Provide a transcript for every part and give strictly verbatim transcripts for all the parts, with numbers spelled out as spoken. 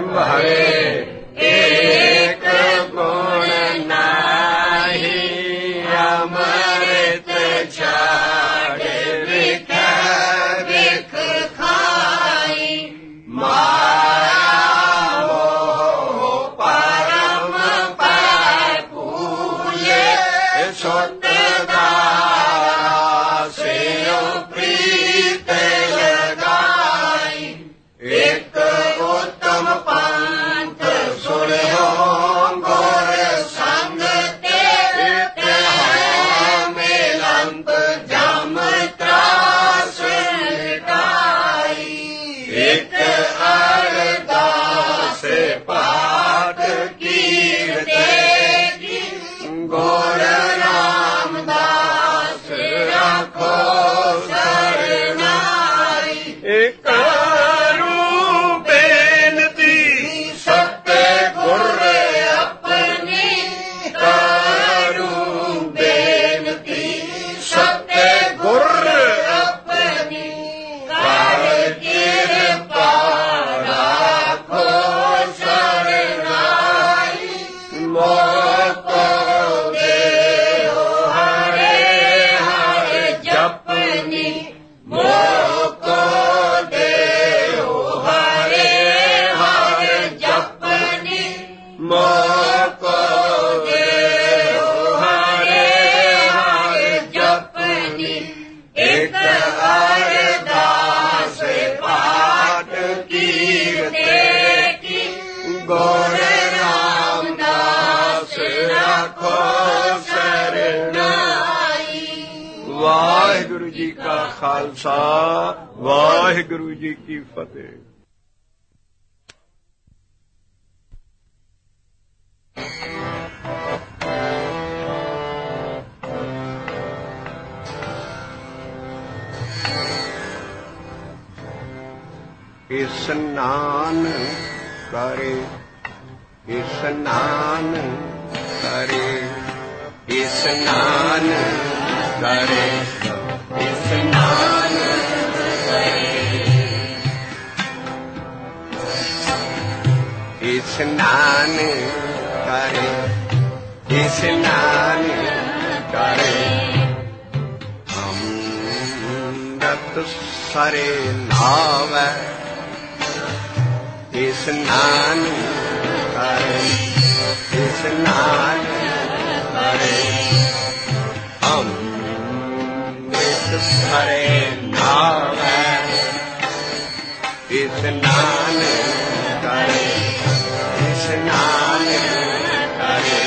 बिंब हरे एक गुण नाही अमृत छाड़ बिख बिख खाई माया मोह परम पर पूजे सुत खालसा वाहिगुरु जी की फतेह। स्नान करे स्नान करे स्नान करे स्नान करे स्नान करे स्नान करे अमृत सरे नावै स्नान करे स्नान करे अमृत सरे नावै स्नान करे स्नान करे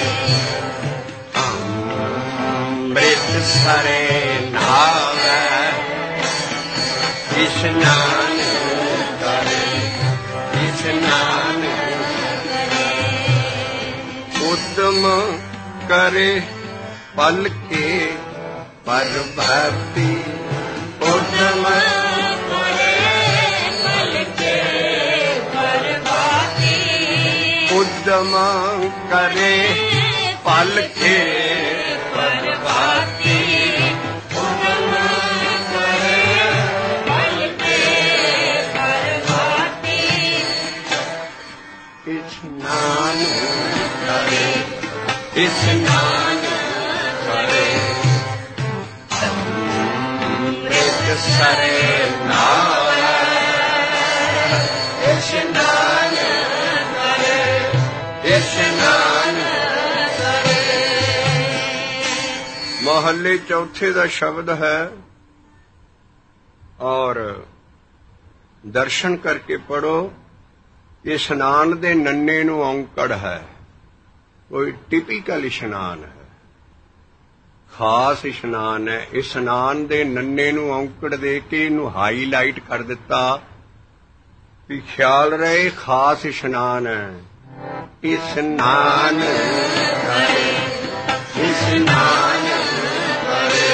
अमृत सरे नावै स्नान करे स्नान उद्यम करे पल के परभक्ति उद्यम करे पल के परभक्ति उद्यम करे पल के परभक्ति उद्यम करे पल के परभक्ति स्नान करे स्नान करे अमृत सरे नावै स्नान करे स्नान करे। मोहल्ले चौथे का शब्द है और दर्शन करके पढ़ो। ये स्नान दे नन्ने नूं औंकड़ है, कोई टिपिकल इशनान है, खास इशनान है। इस स्नान दे नन्ने नूं औंकड़ दे के इनूं हाईलाइट कर दिता भी ख्याल रहे खास इशनान है। स्नान करे स्नान करे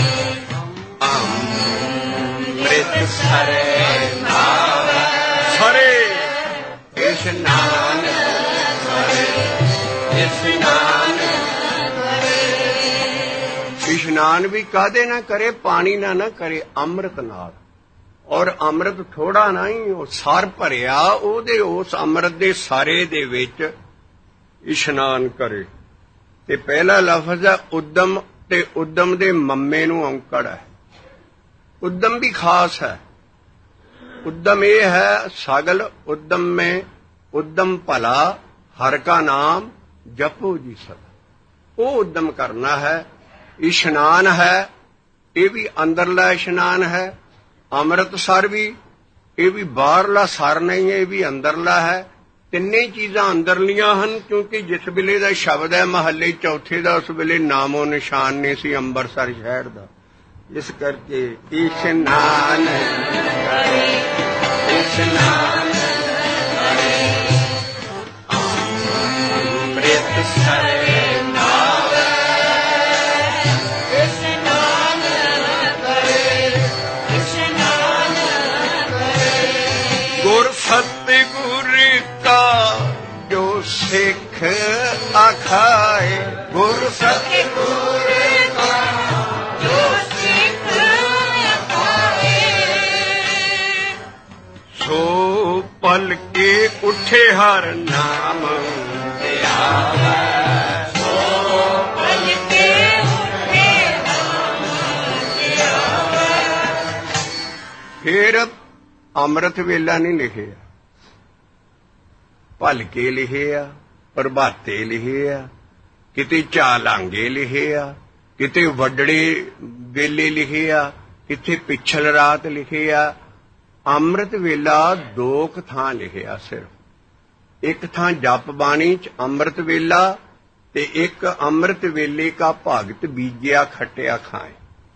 अमृत सरे नावै सरे स्नान करे स्नान करे। स्नान भी कादे ना करे, पानी ना ना करे, अमृत नाल ਔਰ ਅੰਮ੍ਰਿਤ ਥੋੜਾ ਨਹੀਂ, ਉਹ ਸਰ ਭਰਿਆ ਉਹਦੇ ਉਸ ਅੰਮ੍ਰਿਤ ਦੇ ਸਾਰੇ ਦੇ ਵਿੱਚ ਇਸ਼ਨਾਨ ਕਰੇ। ਤੇ ਪਹਿਲਾ ਲਫ਼ਜ਼ ਹੈ ਉਦਮ, ਤੇ ਉਦਮ ਦੇ ਮੰਮੇ ਨੂੰ ਔਂਕੜ ਹੈ। उद्यम भी खास है। उद्यम ये है सगल उद्यम में उद्यम भला हर का नाम जपो जी सब, वो उद्यम करना है। इशनान है, ये भी अंदरला इशनान है। अमृतसर भी, ये भी बाहरला सर नहीं है, ये भी अंदरला है। तिन्ने चीज़ां अंदरलियां हन, क्योंकि जिस वेले दा शब्द है महल्ले चौथे दा, उस वेले नामो निशान नहीं सी अंबरसर शहर दा। इस करके इशनान करे, इशनान करे अमृतसर नावे, इशनान करे, इशनान करे। गुर सतगुर का जो सिख आखाए, गुर सतगुर का जो सिख आखाए, सो पल के उठे हर नाम ध्यावे, सो पल के उठे नाम ध्यावे। फिर अमृत वेला नहीं लिखे, भलके लिखे आ, प्रभाते लिखे आ, किते झालांगे लिखे आ, किते वड्डड़े वेले लिखे आ, किते पिछल रात लिखे आ। अमृत वेला दो क थां लिखे आ सिर्फ। एक थां जप बाणी च अमृत वेला, ते एक अमृत वेले का भगत बीजिया खटिया खाए।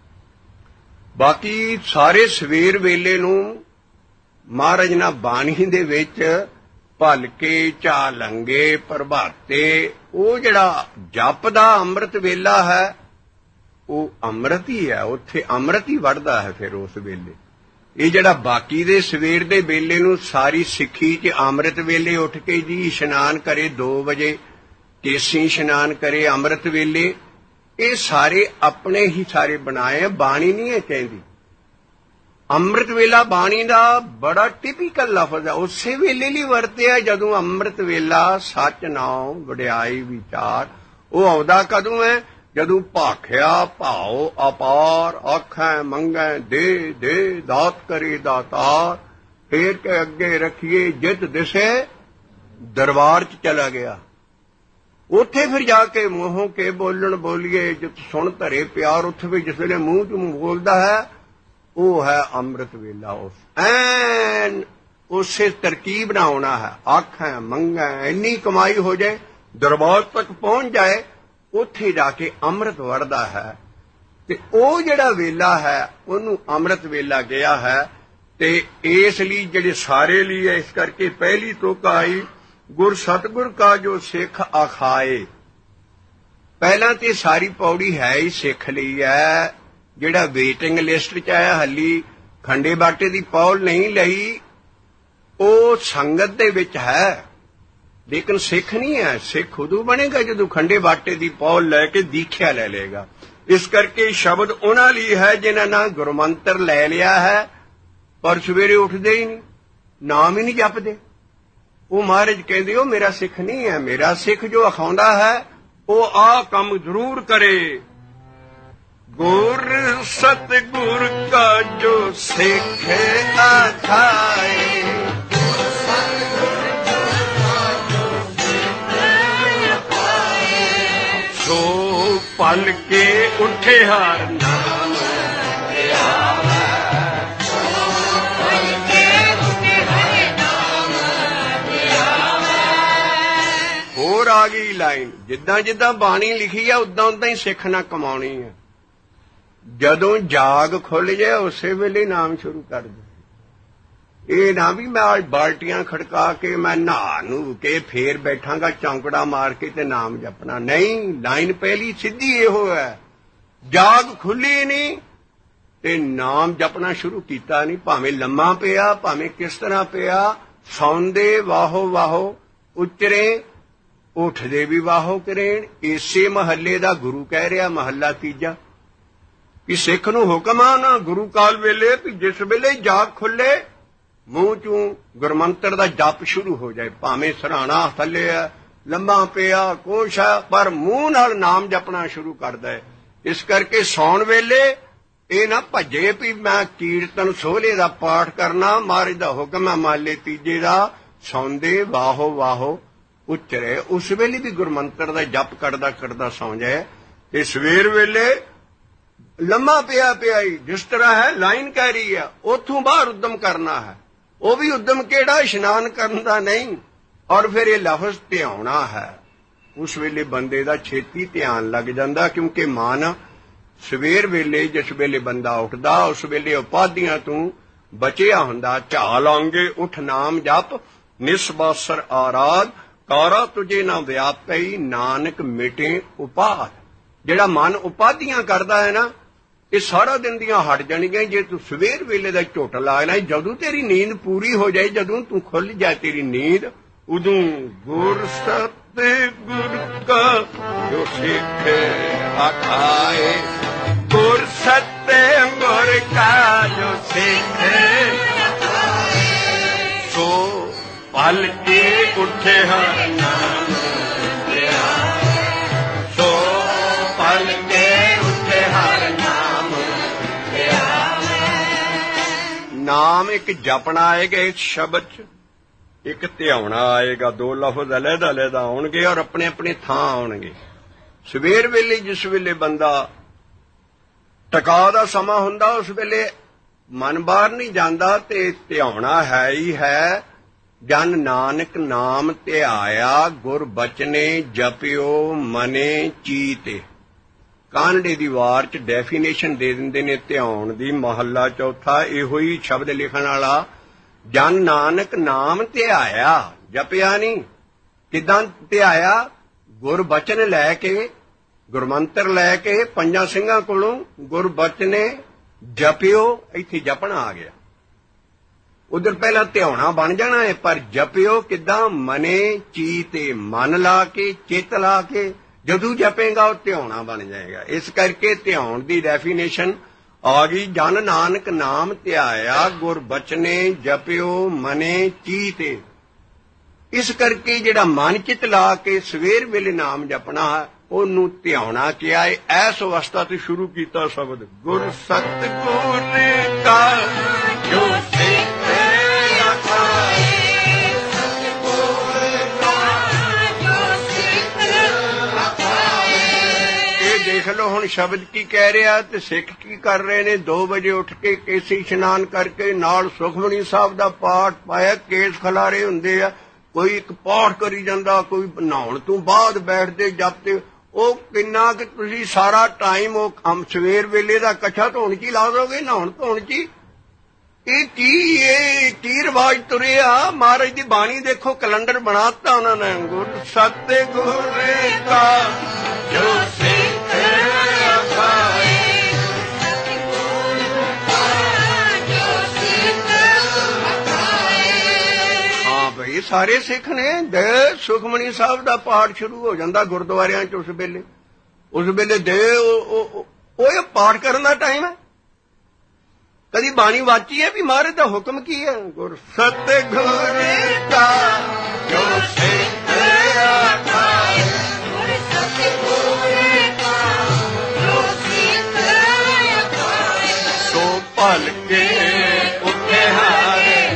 बाकी सारे सवेर वेले नूं महाराज ना बाणी दे विच भलके झालंगे प्रभाते, वो जिहड़ा जप दा अमृत वेला है वो अमृत ही है, उत्थे अमृत ही वड़दा है। फिर उस वेले ये जिहड़ा बाकी दे सवेर दे वेले नूं सारी सिੱਖੀ च अमृत वेले उठ के जी इशनान करे, दो बजे केसी इशनान करे अमृत वेले, ये सारे अपने ही सारे बनाए, बाणी नहीं है कहंदी। अमृत वेला बाणी दा बड़ा टिपिकल लफज है, उसे वेले लिए वरतिया जदों अमृत वेला सच नाम वडियाई विचार। वो आउंदा कदों है जदों भाखिया भाओ अपार, आखै मंगै दे दे, दात करे दातार, फेर के अगे रखिए जित दिसे, दरबार च चला गया। उत्थे फिर जाके मूहों के बोलन बोलिए, जित सुन धरे प्यार, उत्थे भी जिस वेले मूँह च मूँह बोलदा है वो है अमृत वेला। उस ऐन उसे तरकीब ना होना है, आखें मंगें इन्नी कमाई हो जाए, दरबार तक पहुंच जाए, उत्थे जाके अमृत वरदा है। ते ओ जिहड़ा वेला है उन्होंने अमृत वेला गया है। ते इसलिए जिहड़े सारे लिए है, इस करके पहली तुक आई गुर सतगुर का जो सिख आखाए। पहला ते सारी पौड़ी है ही सिख ली है, जिहड़ा वेटिंग लिस्ट च आया, हली खंडे बाटे दी पौल नहीं लई, वो संगत दे विच है लेकिन सिख नहीं है। सिख उदों बनेगा जदों खंडे बाटे दी पौल लैके दीख्या ले लेगा। इस करके शब्द उन्हां लई है जिन्हां ना गुरमंत्र लै लिया है पर सवेरे उठदे ही नहीं, नाम ही नहीं जपदे। वो महाराज कहंदे ओ मेरा सिख नहीं है, मेरा सिख जो अखाउंदा है वो आ काम जरूर करे। गुर सतगुर का जो सिख आखाए, सो पल के उठे हर नाम ध्यावे, सो पल के उठे हर नाम ध्यावे। होर आ गई लाइन, जिद्दां जिद्दां बाणी लिखी है उदां उदां ही सिख ना कमाउणी है। जदों जाग खुल जाए उसे वेले नाम शुरू कर दे। ये ना भी मैं आज बाल्टियां खड़का के मैं नहा नू के फिर बैठांगा चौंकड़ा मार के ते नाम जपना नहीं। लाइन पहली सीधी इहो है, जाग खुली नहीं ते नाम जपना शुरू कीता नहीं। भावें लम्मा पिया, भावें किस तरह पिया, सौंदे वाहो वाहो उचरे, उठदे भी वाहो करेण। इसे महल्ले दा गुरु कह रहा, महल्ला तीजा कि सिख नूं हुक्म आ ना गुरु काल वेले भी जिस वेले जाग खुले मूँह चों गुरमंत्र दा जप शुरू हो जाए, भावें सराहना थले है, लम्मा पिया कुछ है, पर मूँह नाल नाम जपना शुरू करदा है। इस करके सौण वेले ਇਹ ਨਾ ਭੱਜੇ ਵੀ ਮੈਂ ਕੀਰਤਨ ਸੋਹਲੇ ਦਾ ਪਾਠ ਕਰਨਾ, ਮਹਾਰਾਜ ਦਾ ਹੁਕਮ ਹੈ ਮਾਲੇ ਤੀਜੇ ਦਾ ਸੌਂਦੇ ਵਾਹੋ ਵਾਹੋ ਉਚਰੇ। ਉਸ ਵੇਲੇ ਵੀ ਗੁਰਮੰਤਰ ਦਾ ਜਪ ਕਰਦਾ ਕਰਦਾ ਸੌਂ ਜਾਏ। ਤੇ ਸਵੇਰ ਵੇਲੇ ਲੰਮਾ ਪਿਆ ਪਿਆ ਹੀ ਜਿਸ ਤਰ੍ਹਾਂ ਹੈ ਲਾਈਨ ਕਹਿ ਰਹੀ ਹੈ, ਉੱਥੋਂ ਬਾਹਰ ਉਦਮ ਕਰਨਾ ਹੈ। ਉਹ ਵੀ ਉਦਮ ਕਿਹੜਾ, ਇਸ਼ਨਾਨ ਕਰਨ ਦਾ ਨਹੀਂ। ਔਰ ਫਿਰ ਇਹ ਲਫ਼ਜ਼ ਧਿਆਉਣਾ ਹੈ। ਉਸ ਵੇਲੇ ਬੰਦੇ ਦਾ ਛੇਤੀ ਧਿਆਨ ਲੱਗ ਜਾਂਦਾ, ਕਿਉਂਕਿ ਮਨ ਸਵੇਰ ਵੇਲੇ ਜਿਸ ਵੇਲੇ ਬੰਦਾ ਉੱਠਦਾ ਉਸ ਵੇਲੇ ਉਪਾਧੀਆਂ ਤੋਂ ਬਚਿਆ ਹੁੰਦਾ। ਝਾਲ ਆਂਗੇ ਉਠ ਨਾਮ ਜਪ ਨਿਸਬਾਸਰ ਆਰਾਧ ਕਾਰਾ ਤੁਝੇ ਨਾ ਵਿਆਪਈ ਨਾਨਕ ਮਿਟੇ ਉਪਾਧ। ਜਿਹੜਾ ਮਨ ਉਪਾਧੀਆਂ ਕਰਦਾ ਹੈ ਨਾ, ਇਹ ਸਾਰਾ ਦਿਨ ਦੀਆਂ ਹਟ ਜਾਣਗੀਆਂ ਜੇ ਤੂੰ ਸਵੇਰ ਵੇਲੇ ਦਾ ਝੁੱਟ ਲਾ ਲੈ। ਜਦੋਂ ਤੇਰੀ ਨੀਂਦ ਪੂਰੀ ਹੋ ਜਾਏ, ਜਦੋਂ ਤੂੰ ਖੁੱਲ ਜਾਏ ਤੇਰੀ ਨੀਂਦ, ਉਦੋਂ ਗੁਰ ਸਤਿ ਗੁਰ ਕਾ ਜੋ ਸਿੱਖ ਆਖਾਏ, ਗੁਰ ਸਤਿ ਗੁਰ ਕਾ ਜੋ ਸਿੱਖ ਸੋ ਪਲ ਕੇ ਉੱਠੇ ਹਰ ਨਾਮ ਲਿਆ, ਸੋ ਪਲ ਕੇ ਉੱਠੇ ਹਰ ਨਾਮ ਲਿਆ। ਨਾਮ ਇੱਕ ਜਪਣਾ ਆਏਗਾ ਇਸ ਸ਼ਬਦ ਚ, ਇੱਕ ਧਿਆਉਣਾ ਆਏਗਾ। ਦੋ ਲਫ਼ਜ਼ ਅਲੱਗ ਅਲੱਗ ਆਉਣਗੇ ਔਰ ਆਪਣੇ ਆਪਣੇ ਥਾਂ ਆਉਣਗੇ। ਸਵੇਰ ਵੇਲੇ ਜਿਸ ਵੇਲੇ ਬੰਦਾ ਟਕਾ ਦਾ ਸਮਾਂ ਹੁੰਦਾ, ਉਸ ਵੇਲੇ ਮਨ ਬਾਹਰ ਨਹੀਂ ਜਾਂਦਾ ਤੇ ਧਿਆਉਣਾ ਹੈ ਹੀ ਹੈ। ਜਨ ਨਾਨਕ ਨਾਮ ਧਿਆਇਆ ਗੁਰ ਬਚਨੇ ਜਪਿਓ ਮਨੇ ਚੀਤੇ। ਕਾਨੜੇ ਦੀ ਵਾਰ ਚ ਡੈਫੀਨੇਸ਼ਨ ਦੇ ਦਿੰਦੇ ਨੇ ਧਿਆਉਣ ਦੀ। ਮਹੱਲਾ ਚੌਥਾ ਇਹੋ ਹੀ ਸ਼ਬਦ ਲਿਖਣ ਵਾਲਾ, ਜਨ ਨਾਨਕ ਨਾਮ ਧਿਆਇਆ, ਜਪਿਆ ਨਹੀਂ। ਕਿੱਦਾਂ ਧਿਆਇਆ? ਗੁਰ ਬਚਨ ਲੈ ਕੇ, ਗੁਰਮੰਤਰ ਲੈ ਕੇ ਪੰਜਾਂ ਸਿੰਘਾਂ ਕੋਲੋਂ ਗੁਰ ਬਚਨੇ ਜਪਿਓ, ਇੱਥੇ ਜਪਣਾ ਆ ਗਿਆ। ਉਧਰ ਪਹਿਲਾਂ ਧਿਆਉਣਾ ਬਣ ਜਾਣਾ ਹੈ, ਪਰ ਜਪਿਓ ਕਿੱਦਾਂ? ਮਨੇ ਚੀਤੇ, ਮਨ ਲਾ ਕੇ ਚਿੱਤ ਲਾ ਕੇ ਜਦੋਂ ਜਪੇਗਾ ਉਹ ਧਿਆਉਣਾ ਬਣ ਜਾਏਗਾ। ਇਸ ਕਰਕੇ ਧਿਆਉਣ ਦੀ ਡੈਫੀਨੇਸ਼ਨ ਆ ਗਈ, ਜਨ ਨਾਨਕ ਨਾਮ ਧਿਆਇਆ ਗੁਰ ਬਚਨੇ ਜਪਿਓ ਮਨੇ ਚੀਤੇ। ਇਸ ਕਰਕੇ ਜਿਹੜਾ ਮਨ ਚਿੱਤ ਲਾ ਕੇ ਸਵੇਰ ਵੇਲੇ ਨਾਮ ਜਪਣਾ ਉਹਨੂੰ ਧਿਆਉਣਾ ਕਿਹਾ ਹੈ। ਐਸ ਅਵਸਥਾ ਤੋਂ ਸ਼ੁਰੂ ਕੀਤਾ ਸ਼ਬਦ ਗੁਰ ਸਤਿਗੁਰ ਕਾ ਜੋ ਸਿੱਖ ਆਖਾਏ, ਸਤਿਗੁਰ ਕਾ ਜੋ ਸਿੱਖ ਆਖਾਏ। ਇਹ ਦੇਖ ਲਓ ਹੁਣ ਸ਼ਬਦ ਕੀ ਕਹਿ ਰਿਹਾ ਤੇ ਸਿੱਖ ਕੀ ਕਰ ਰਹੇ ਨੇ। ਦੋ ਵਜੇ ਉੱਠ ਕੇ ਕੇਸੀ ਇਸ਼ਨਾਨ ਕਰਕੇ ਨਾਲ ਸੁਖਮਨੀ ਸਾਹਿਬ ਦਾ ਪਾਠ ਪਾਇਆ, ਕੇਸ ਖਲਾਰੇ ਹੁੰਦੇ ਆ। ਕੋਈ ਇੱਕ ਪਾਠ ਕਰੀ ਜਾਂਦਾ, ਕੋਈ ਨਹਾਉਣ ਤੋਂ ਬਾਅਦ ਬੈਠਦੇ ਜਪਤੇ। ਉਹ ਕਿੰਨਾ ਕਿ ਤੁਸੀਂ ਸਾਰਾ ਟਾਈਮ ਉਹ ਕੰਮ ਸਵੇਰ ਵੇਲੇ ਦਾ ਕੱਛਾ ਧੋਣ ਚ ਹੀ ਲਾ ਦੋਗੇ, ਨਹਾਉਣ ਧੋਣ ਚ ਹੀ। ਇਹ ਕੀ ਇਹ ਕੀ ਰਿਵਾਜ ਤੁਰਿਆ? ਮਹਾਰਾਜ ਦੀ ਬਾਣੀ ਦੇਖੋ, ਕੈਲੰਡਰ ਬਣਾਤਾ ਉਹਨਾਂ ਨੇ। ਗੁਰ ਸਤਿ ਗੁਰ ਕਾ ਜੋ ਸਿੱਖ ਆਖਾਏ, ਇਹ ਸਾਰੇ ਸਿੱਖ ਨੇ। ਦੇ ਸੁਖਮਨੀ ਸਾਹਿਬ ਦਾ ਪਾਠ ਸ਼ੁਰੂ ਹੋ ਜਾਂਦਾ ਗੁਰਦੁਆਰਿਆਂ ਚ ਉਸ ਵੇਲੇ। ਉਸ ਵੇਲੇ ਦੇ ਉਹ ਇਹ ਪਾਠ ਕਰਨ ਦਾ ਟਾਈਮ ਹੈ। ਕਦੀ ਬਾਣੀ ਵਾਚੀ ਹੈ ਵੀ ਮਹਾਰਾਜ ਦਾ ਹੁਕਮ ਕੀ ਹੈ? ਗੁਰ ਸਤਿ ਗੁਰ ਕਾ ਜੋ ਸਿੱਖ ਆਖਾਏ, ਗੁਰ ਸਤਿ ਗੁਰ ਕਾ ਜੋ ਸਿੱਖ ਆਖਾਏ, ਸੋ ਭਲ ਕੇ ਉੱਠੇ ਹਰ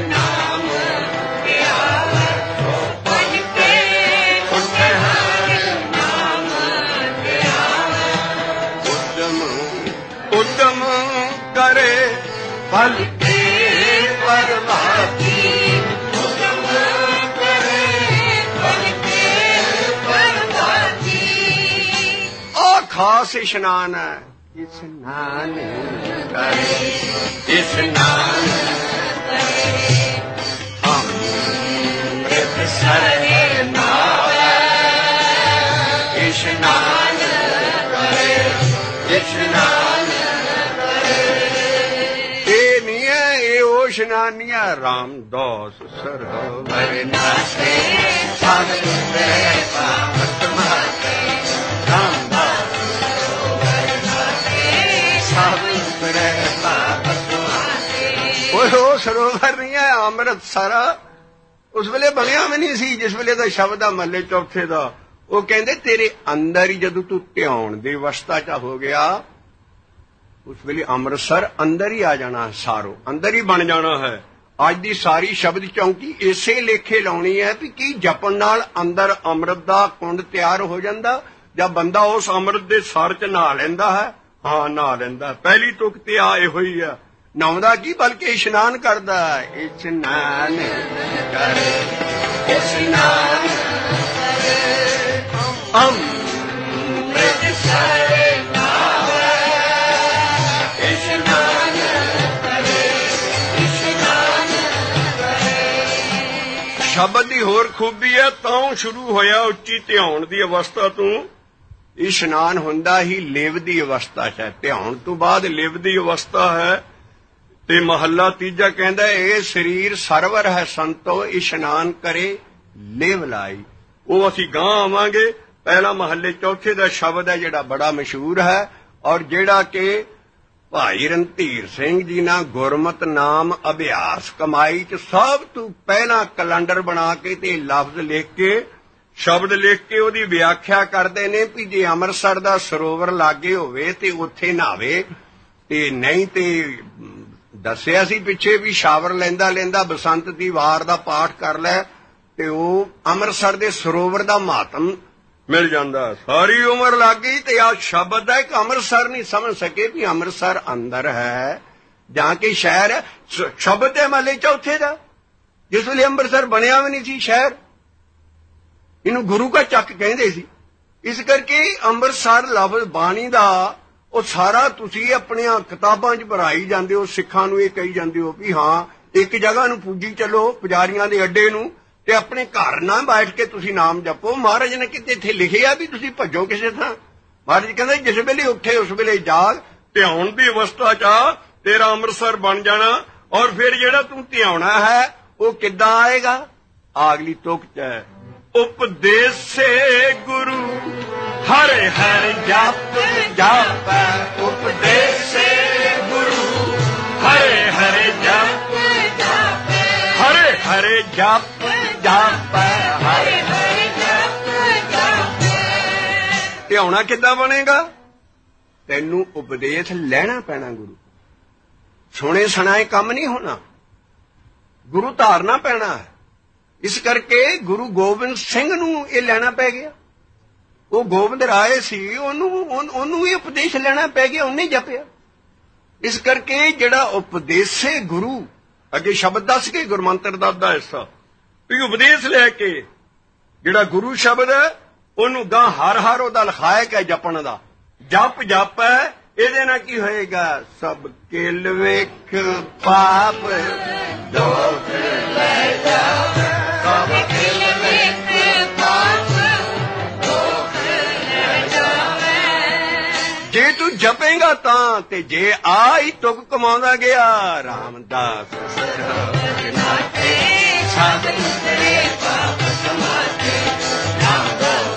फल के परमाती, उदम करे फल के परमाती। और खास इशनान है, इशनान करे, इशनान करे अमृत सर नावे, इशनान करे, इशनान इशनानिया रामदास सरोवर नाथे, रामदास सरोवर नाथे, ਅੰਮ੍ਰਿਤ ਸਾਰਾ ਉਸ ਵੇਲੇ ਬਣਿਆ ਵੀ ਨਹੀਂ ਸੀ ਜਿਸ ਵੇਲੇ ਦਾ ਸ਼ਬਦ ਆ ਮਹੱਲੇ ਚੌਥੇ ਦਾ। ਉਹ ਕਹਿੰਦੇ ਤੇਰੇ ਅੰਦਰ ਹੀ ਜਦੋਂ ਤੂੰ ਧਿਆਨ ਦੀ ਅਵਸਥਾ ਚ ਹੋ ਗਿਆ ਉਸ ਵੇਲੇ ਅੰਮ੍ਰਿਤਸਰ ਅੰਦਰ ਹੀ ਆ ਜਾਣਾ, ਸਾਰੋ ਅੰਦਰ ਹੀ ਬਣ ਜਾਣਾ ਹੈ। ਅੱਜ ਦੀ ਸਾਰੀ ਸ਼ਬਦ ਚੌਂਕੀ ਇਸੇ ਲੇਖੇ ਲਾਉਣੀ ਹੈ ਵੀ ਕੀ ਜਪਣ ਨਾਲ ਅੰਦਰ ਅੰਮ੍ਰਿਤ ਦਾ ਕੁੰਡ ਤਿਆਰ ਹੋ ਜਾਂਦਾ ਜਾਂ ਬੰਦਾ ਉਸ ਅੰਮ੍ਰਿਤ ਦੇ ਸਰ ਚ ਨਹਾ ਲੈਂਦਾ ਹੈ? ਹਾਂ, ਨਹਾ ਲੈਂਦਾ। ਪਹਿਲੀ ਤੁਕ ਤੇ ਆ ਇਹੋ ਹੀ ਆ, ਨਹਾਉਂਦਾ ਕੀ ਬਲਕਿ ਇਸ਼ਨਾਨ ਕਰਦਾ। ਇਸ਼ਨਾਨ ਕਰੇ ਇਸ਼ਨਾਨ ਕਰੇ ਅੰਮ੍ਰਿਤ ਸਾਰੇ ਨਾਵੇ ਇਸ਼ਨਾਨ ਕਰੇ ਇਸ਼ਨਾਨ ਕਰੇ। ਸ਼ਬਦ ਦੀ ਹੋਰ ਖੂਬੀ ਹੈ ਤਾਂ ਸ਼ੁਰੂ ਹੋਇਆ ਉੱਚੀ ਧਿਆਨ ਦੀ ਅਵਸਥਾ ਤੋਂ। ਇਸ਼ਨਾਨ ਹੁੰਦਾ ਹੀ ਲਿਵ ਦੀ ਅਵਸਥਾ ਚ ਹੈ, ਧਿਆਨ ਤੋਂ ਬਾਅਦ ਲਿਵ ਦੀ ਅਵਸਥਾ ਹੈ। ਤੇ ਮਹੱਲਾ ਤੀਜਾ ਕਹਿੰਦਾ ਇਹ ਸਰੀਰ ਸਰਵਰ ਹੈ ਸੰਤੋ ਇਸ਼ਨਾਨ ਕਰੇ ਲਿਵ ਲਾਈ। ਉਹ ਅਸੀਂ ਗਾਂ ਆਵਾਂਗੇ। ਪਹਿਲਾ ਮਹੱਲੇ ਚੌਥੇ ਦਾ ਸ਼ਬਦ ਹੈ ਜਿਹੜਾ ਬੜਾ ਮਸ਼ਹੂਰ ਹੈ ਔਰ ਜਿਹੜਾ ਕਿ ਭਾਈ ਰਣਧੀਰ ਸਿੰਘ ਜੀ ਨਾਲ ਗੁਰਮਤਿ ਨਾਮ ਅਭਿਆਸ ਕਮਾਈ ਚ ਸਭ ਤੋਂ ਪਹਿਲਾਂ ਕੈਲੰਡਰ ਬਣਾ ਕੇ ਤੇ ਲਫ਼ਜ਼ ਲਿਖ ਕੇ ਸ਼ਬਦ ਲਿਖ ਕੇ ਉਹਦੀ ਵਿਆਖਿਆ ਕਰਦੇ ਨੇ ਵੀ ਜੇ ਅੰਮ੍ਰਿਤਸਰ ਦਾ ਸਰੋਵਰ ਲਾਗੇ ਹੋਵੇ ਤੇ ਉੱਥੇ ਨਹਾਵੇ, ਤੇ ਨਹੀਂ ਤੇ ਦੱਸਿਆ ਸੀ ਪਿੱਛੇ ਵੀ ਸ਼ਾਵਰ ਲੈਂਦਾ ਲੈਂਦਾ ਬਸੰਤ ਦੀ ਵਾਰ ਦਾ ਪਾਠ ਕਰ ਲੈ ਤੇ ਉਹ ਅੰਮ੍ਰਿਤਸਰ ਦੇ ਸਰੋਵਰ ਦਾ ਮਹੱਤਮ ਮਿਲ ਜਾਂਦਾ। ਸਾਰੀ ਉਮਰ ਲੱਗ ਗਈ ਤੇ ਆ ਸ਼ਬਦ ਦਾ ਇੱਕ ਅੰਮ੍ਰਿਤਸਰ ਨਹੀਂ ਸਮਝ ਸਕੇ ਵੀ ਅੰਮ੍ਰਿਤਸਰ ਅੰਦਰ ਹੈ ਜਾਂ ਕਿ ਸ਼ਹਿਰ ਹੈ। ਸ਼ਬਦ ਦੇ ਮਹੱਲੇ ਚੌਥੇ ਦਾ ਜਿਸ ਵੇਲੇ ਅੰਮ੍ਰਿਤਸਰ ਬਣਿਆ ਵੀ ਨਹੀਂ ਸੀ ਸ਼ਹਿਰ, ਇਹਨੂੰ ਗੁਰੂ ਕਾ ਚੱਕ ਕਹਿੰਦੇ ਸੀ। ਇਸ ਕਰਕੇ ਅੰਮ੍ਰਿਤਸਰ ਲਫ਼ਜ਼ ਬਾਣੀ ਦਾ ਉਹ ਸਾਰਾ ਤੁਸੀਂ ਆਪਣੀਆਂ ਕਿਤਾਬਾਂ 'ਚ ਭਰਾਈ ਜਾਂਦੇ ਹੋ, ਸਿੱਖਾਂ ਨੂੰ ਇਹ ਕਹੀ ਜਾਂਦੇ ਹੋ ਵੀ ਹਾਂ ਇੱਕ ਜਗ੍ਹਾ ਨੂੰ ਪੂਜੀ ਚੱਲੋ ਪੁਜਾਰੀਆਂ ਦੇ ਅੱਡੇ ਨੂੰ ਤੇ ਆਪਣੇ ਘਰ ਨਾ ਬੈਠ ਕੇ ਤੁਸੀਂ ਨਾਮ ਜਪੋ। ਮਹਾਰਾਜ ਨੇ ਕਿਤੇ ਇੱਥੇ ਲਿਖਿਆ ਵੀ ਤੁਸੀਂ ਭੱਜੋ ਕਿਸੇ ਥਾਂ। ਮਹਾਰਾਜ ਕਹਿੰਦੇ ਜਿਸ ਵੇਲੇ ਉੱਠੇ ਉਸ ਵੇਲੇ ਜਾਗ, ਧਿਆਨ ਦੀ ਅਵਸਥਾ 'ਚ ਆ, ਤੇਰਾ ਅੰਮ੍ਰਿਤਸਰ ਬਣ ਜਾਣਾ। ਔਰ ਫਿਰ ਜਿਹੜਾ ਤੂੰ ਧਿਆਉਣਾ ਹੈ ਉਹ ਕਿੱਦਾਂ ਆਏਗਾ? ਅਗਲੀ ਤੁਕ 'ਚ ਹੈ ਉਪਦੇਸੇ ਗੁਰੂ ਹਰਿ ਹਰਿ ਜਪ ਜਾਪੈ। ਉਪਦੇਸੇ ਗੁਰੂ ਹਰਿ ਹਰਿ ਜਪ ਜਾਪੈ। ਹਰਿ ਹਰਿ ਜਪ ਜਾਪੈ। ਹਰਿ ਹਰਿ ਜਪ ਜਾਪੈ। ਧਿਆਉਣਾ ਕਿੱਦਾਂ ਬਣੇਗਾ? ਤੈਨੂੰ ਉਪਦੇਸ਼ ਲੈਣਾ ਪੈਣਾ ਗੁਰੂ। ਸੁਣੇ ਸੁਣਾਏ ਕੰਮ ਨਹੀਂ ਹੋਣਾ, ਗੁਰੂ ਧਾਰਨਾ ਪੈਣਾ ਹੈ। ਇਸ ਕਰਕੇ ਗੁਰੂ ਗੋਬਿੰਦ ਸਿੰਘ ਨੂੰ ਇਹ ਲੈਣਾ ਪੈ ਗਿਆ। ਉਹ ਗੋਬਿੰਦ ਰਾਏ ਸੀ, ਉਹਨੂੰ ਉਹਨੂੰ ਇਹ ਉਪਦੇਸ਼ ਲੈਣਾ ਪੈ ਗਿਆ, ਉਹਨੇ ਜਪਿਆ। ਇਸ ਕਰਕੇ ਜਿਹੜਾ ਉਪਦੇਸੇ ਗੁਰੂ, ਅੱਗੇ ਸ਼ਬਦ ਦੱਸ ਕੇ ਗੁਰਮੰਤਰ ਦਾ ਅੱਧਾ ਹਿੱਸਾ ਵੀ ਉਪਦੇਸ਼ ਲੈ ਕੇ ਜਿਹੜਾ ਗੁਰੂ ਸ਼ਬਦ ਹੈ ਉਹਨੂੰ ਗਾਂ ਹਰ ਹਰ ਉਹਦਾ ਲਿਖਾਇਕ ਹੈ ਜਪਣ ਦਾ। ਜਪ ਜਪ ਹੈ, ਇਹਦੇ ਨਾਲ ਕੀ ਹੋਏਗਾ? ਸਭ ਕਿਲ ਵੇਖ ਪਾਪ ਦੋਖ ਲੈ ਜਾਵੇ। ਸਭ ਕਿਲ ਵੇਖ ਪਾਪ ਦੋਖ ਲੈ ਜਾਵੇ। ਜੇ ਤੂੰ ਜਪੇਗਾ ਤਾਂ, ਤੇ ਜੇ ਆ ਹੀ ਤੁਕ ਕਮਾਉਂਦਾ ਗਿਆ ਰਾਮਦਾਸ ਨਾਤੇ ਸਭ ਤੇਰੇ ਪਾਪ ਕਮਾਤੇ। ਰਾਮਦਾਸ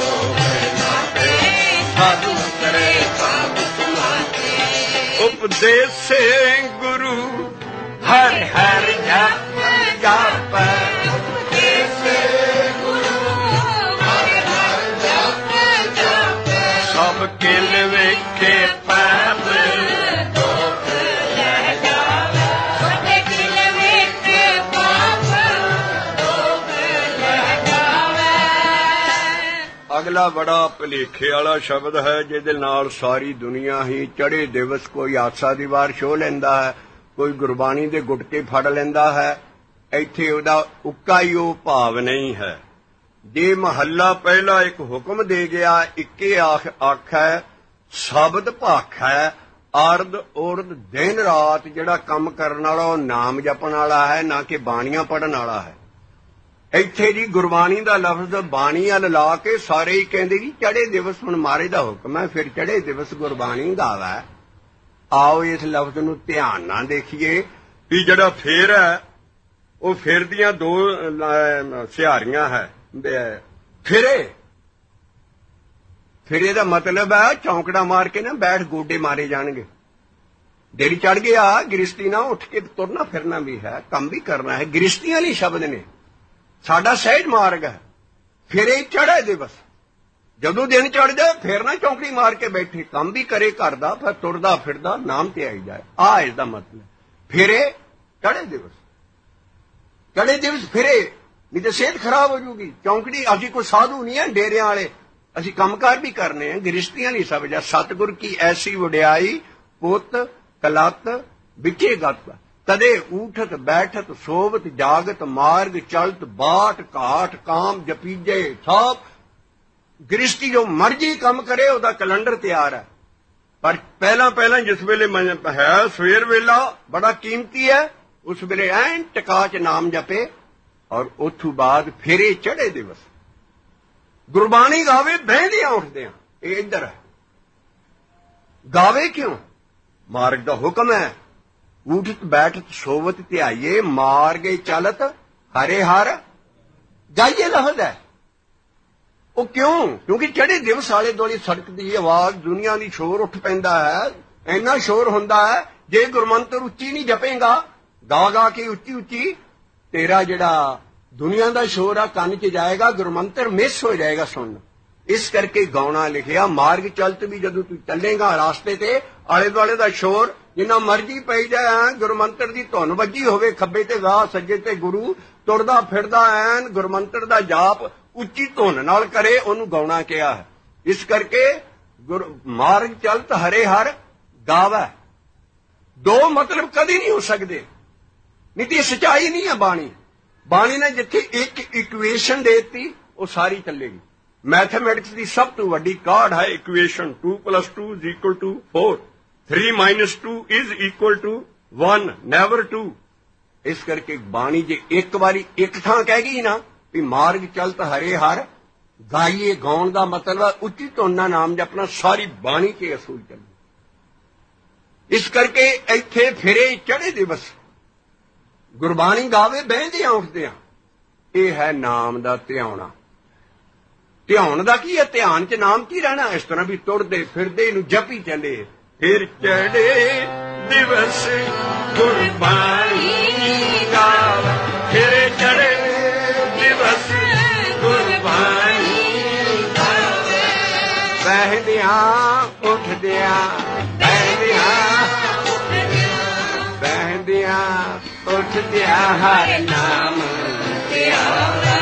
ਨਾਤੇ ਸਭ ਤੇਰੇ ਪਾਪ ਕਮਾਤੇ। ਉਪਦੇਸੇ ਗੁਰੂ ਹਰਿ ਹਰਿ ਜਪ ਜਾਪੈ। ਉਪਦੇਸੇ ਗੁਰੂ ਹਰਿ ਹਰਿ ਜਪ ਜਾਪੈ। ਸਭ ਕਿਲ ਵੇਖੇ ਪਾਪ ਦੋਖ ਲੈ ਜਾਵੇ। ਸਭ ਕਿਲ ਵੇਖੇ ਪਾਪ ਦੋਖ ਲੈ ਜਾਵੇ। ਅਗਲਾ ਬੜਾ ਭੁਲੇਖੇ ਵਾਲਾ ਸ਼ਬਦ ਹੈ ਜਿਹਦੇ ਨਾਲ ਸਾਰੀ ਦੁਨੀਆ ਹੀ ਚੜ੍ਹੇ ਦਿਵਸ ਕੋਈ ਆਸਾ ਦੀ ਵਾਰ ਛੋਹ ਲੈਂਦਾ ਹੈ, ਕੋਈ ਗੁਰਬਾਣੀ ਦੇ ਗੁਟਕੇ ਫੜ ਲੈਂਦਾ ਹੈ। ਇੱਥੇ ਉਹਦਾ ਉੱਕਾ ਹੀ ਉਹ ਭਾਵ ਨਹੀਂ ਹੈ। ਜੇ ਮਹੱਲਾ ਪਹਿਲਾ ਇੱਕ ਹੁਕਮ ਦੇ ਗਿਆ, ਇੱਕੇ ਆਖ ਆਖੈ ਸ਼ਬਦ ਭਾਖੈ। ਅਰਧ ਉਰਧ ਦਿਨ ਰਾਤ ਜਿਹੜਾ ਕੰਮ ਕਰਨ ਵਾਲਾ ਉਹ ਨਾਮ ਜਪਣ ਵਾਲਾ ਹੈ, ਨਾ ਕਿ ਬਾਣੀਆਂ ਪੜ੍ਹਨ ਵਾਲਾ ਹੈ। ਇੱਥੇ ਜੀ ਗੁਰਬਾਣੀ ਦਾ ਲਫ਼ਜ਼ ਬਾਣੀ ਵੱਲ ਲਾ ਕੇ ਸਾਰੇ ਹੀ ਕਹਿੰਦੇ ਜੀ ਚੜ੍ਹੇ ਦਿਵਸ ਹੁਣ ਮਹਾਰਾਜ ਦਾ ਹੁਕਮ ਹੈ, ਫਿਰ ਚੜ੍ਹੇ ਦਿਵਸ ਗੁਰਬਾਣੀ ਗਾਵੈ। ਆਓ ਇਸ ਲਫ਼ਜ਼ ਨੂੰ ਧਿਆਨ ਨਾਲ ਦੇਖੀਏ ਵੀ ਜਿਹੜਾ ਫੇਰ ਹੈ ਉਹ ਫੇਰ ਦੀਆਂ ਦੋ ਸਿਹਾਰੀਆਂ ਹੈ। ਫਿਰੇ ਫਿਰੇ ਦਾ ਮਤਲਬ ਹੈ ਚੌਂਕੜਾ ਮਾਰ ਕੇ ਨਾ ਬੈਠ ਗੋਡੇ ਮਾਰੇ ਜਾਣਗੇ। ਦਿਨ ਚੜ ਗਿਆ, ਗ੍ਰਿਸ਼ਤੀ ਨਾਲ ਉੱਠ ਕੇ ਤੁਰਨਾ ਫਿਰਨਾ ਵੀ ਹੈ, ਕੰਮ ਵੀ ਕਰਨਾ ਹੈ। ਗ੍ਰਿਸ਼ਤੀਆਂ ਲਈ ਸ਼ਬਦ ਨੇ, ਸਾਡਾ ਸਹਿਜ ਮਾਰਗ ਹੈ। ਫਿਰੇ ਚੜ੍ਹੇ ਦਿਵਸ, ਜਦੋਂ ਦਿਨ ਚੜ ਜਾਏ ਫਿਰ ਨਾ ਚੌਂਕੜੀ ਮਾਰ ਕੇ ਬੈਠੇ, ਕੰਮ ਵੀ ਕਰੇ ਘਰ ਦਾ, ਫਿਰ ਤੁਰਦਾ ਫਿਰਦਾ ਨਾਮ ਤੇ ਆਈ ਜਾਏ। ਆ ਇਸ ਦਾ ਮਤਲਬ ਫਿਰੇ ਚੜ੍ਹੇ ਦਿਵਸ। ਚੜ੍ਹੇ ਦਿਵਸ ਫਿਰੇ, ਨਹੀਂ ਤਾਂ ਸਿਹਤ ਖਰਾਬ ਹੋ ਜੂਗੀ। ਚੌਂਕੜੀ, ਅਸੀਂ ਕੋਈ ਸਾਧੂ ਨਹੀਂ ਹੈ ਡੇਰਿਆਂ ਵਾਲੇ, ਅਸੀਂ ਕੰਮਕਾਰ ਵੀ ਕਰਨੇ ਆ। ਗ੍ਰਿਸ਼ਤੀਆਂ ਲਈ ਸਬਜ ਹੈ। ਸਤਿਗੁਰ ਕੀ ਐਸੀ ਵਡਿਆਈ, ਪੁੱਤ ਕਲਤ ਵਿਚੇ ਗਤ, ਤਦੇ ਊਠਤ ਬੈਠਤ ਸੋਵਤ ਜਾਗਤ, ਮਾਰਗ ਚਲਤ ਬਾਟ ਘਾਟ ਕਾਮ ਜਪੀਜੇ। ਸਭ ਗ੍ਰਿਸ਼ਤੀ ਜੋ ਮਰਜੀ ਕੰਮ ਕਰੇ ਉਹਦਾ ਕੈਲੰਡਰ ਤਿਆਰ ਹੈ। ਪਰ ਪਹਿਲਾਂ ਪਹਿਲਾਂ ਜਿਸ ਵੇਲੇ ਹੈ ਸਵੇਰ ਵੇਲਾ ਬੜਾ ਕੀਮਤੀ ਹੈ, ਉਸ ਵੇਲੇ ਐਨ ਟਿਕਾ ਚ ਨਾਮ ਜਪੇ, ਔਰ ਉਥੋਂ ਬਾਅਦ ਫਿਰੇ ਚੜ੍ਹੇ ਦਿਵਸ। ਗੁਰਬਾਣੀ ਗਾਵੇ ਬਹਿੰਦਿਆਂ ਉੱਠਦਿਆਂ, ਇਹ ਇੱਧਰ ਹੈ। ਗਾਵੇ ਕਿਉਂ? ਮਾਰਗ ਦਾ ਹੁਕਮ ਹੈ। ਊਠਤ ਬੈਠਤ ਸੋਵਤ ਧਿਆਈਏ, ਮਾਰਗੇ ਚਲਤ ਹਰੇ ਹਰ ਗਾਈਏ ਲਫ਼ਜ਼ ਹੈ। ਉਹ ਕਿਉਂ? ਕਿਉਂਕਿ ਚੜ੍ਹੇ ਦਿਵਸ ਵਾਲੇ ਦੁਆਲੇ ਸੜਕ ਦੀ ਆਵਾਜ਼, ਦੁਨੀਆ ਦੀ ਸ਼ੋਰ ਉੱਠ ਪੈਂਦਾ ਹੈ। ਇੰਨਾ ਸ਼ੋਰ ਹੁੰਦਾ ਹੈ, ਜੇ ਗੁਰਮੰਤਰ ਉੱਚੀ ਨਹੀਂ ਜਪੇਗਾ, ਗਾ ਗਾ ਕੇ ਉੱਚੀ ਉੱਚੀ, ਤੇਰਾ ਜਿਹੜਾ ਦੁਨੀਆ ਦਾ ਸ਼ੋਰ ਆ ਕੰਨ 'ਚ ਜਾਏਗਾ, ਗੁਰਮੰਤਰ ਮਿਸ ਹੋ ਜਾਏਗਾ ਸੁਣਨ। ਇਸ ਕਰਕੇ ਗਾਉਣਾ ਲਿਖਿਆ। ਮਾਰਗ ਚਲਤ ਵੀ ਜਦੋਂ ਤੂੰ ਚੱਲੇਗਾ ਰਾਸਤੇ ਤੇ, ਆਲੇ ਦੁਆਲੇ ਦਾ ਸ਼ੋਰ ਜਿੰਨਾ ਮਰਜੀ ਪਈ ਜਾਏ, ਗੁਰਮੰਤਰ ਦੀ ਧੁਨ ਵੱਜੀ ਹੋਵੇ, ਖੱਬੇ ਤੇ ਗਾ ਸੱਜੇ ਤੇ ਗੁਰੂ, ਤੁਰਦਾ ਫਿਰਦਾ ਐਨ ਗੁਰਮੰਤਰ ਦਾ ਜਾਪ ਉੱਚੀ ਧੁਨ ਨਾਲ ਕਰੇ, ਉਹਨੂੰ ਗਾਉਣਾ ਕਿਹਾ ਹੈ। ਇਸ ਕਰਕੇ ਮਾਰਗ ਚਲਤ ਹਰੇ ਹਰ ਗਾਵੈ। ਦੋ ਮਤਲਬ ਕਦੀ ਨਹੀਂ ਹੋ ਸਕਦੇ, ਨਹੀਂ ਤੇ ਸਚਾਈ ਨਹੀਂ ਹੈ ਬਾਣੀ। ਬਾਣੀ ਨੇ ਜਿੱਥੇ ਇੱਕ ਇਕੁਏਸ਼ਨ ਦੇਤੀ, ਉਹ ਸਾਰੀ ਚੱਲੇਗੀ। ਮੈਥਮੈਟਿਕਸ ਦੀ ਸਭ ਤੋਂ ਵੱਡੀ ਕਾਢ ਹੈ equation. Two plus two is equal to four, three minus two is equal to one, never two. ਇਸ ਕਰਕੇ ਬਾਣੀ ਜੇ ਇੱਕ ਵਾਰੀ ਇੱਕ ਥਾਂ ਕਹਿ ਗਈ ਨਾ ਵੀ ਮਾਰਗ ਚਲਤ ਹਰੇ ਹਰ ਗਾਈਏ, ਗਾਉਣ ਦਾ ਮਤਲਬ ਹੈ ਉੱਚੀ ਧੁਨ ਨਾਲ ਨਾਮ ਜਪਣਾ। ਸਾਰੀ ਬਾਣੀ ਕੇ ਅਸੂਲ ਚੱਲੇ। ਇਸ ਕਰਕੇ ਇੱਥੇ ਫਿਰੇ ਚੜ੍ਹੇ ਦਿਵਸ, ਗੁਰਬਾਣੀ ਗਾਵੇ ਬਹਿੰਦਿਆਂ ਉੱਠਦਿਆਂ, ਇਹ ਹੈ ਨਾਮ ਦਾ ਧਿਆਉਣਾ। ਧਿਆਉਣ ਦਾ ਕੀ ਹੈ? ਧਿਆਨ 'ਚ ਨਾਮ ਕੀ ਰਹਿਣਾ? ਇਸ ਤਰ੍ਹਾਂ ਵੀ ਤੁਰਦੇ ਫਿਰਦੇ ਇਹਨੂੰ ਜਪੀ ਚੱਲੇ। ਫਿਰ ਚੜ੍ਹੇ ਦਿਵਸ ਗੁਰਬਾਣੀ ਗਾਵੇ, ਫਿਰ ਚੜ੍ਹੇ ਦਿਵਸ ਗੁਰਬਾਣੀ ਗਾਵੇ, ਬਹਿੰਦਿਆਂ ਉੱਠਦਿਆਂ, ਬਹਿੰਦਿਆਂ ਬਹਿੰਦਿਆਂ ਉੱਠਦਿਆਂ ਹਰ ਨਾਮ ਧਿਆਵੇ,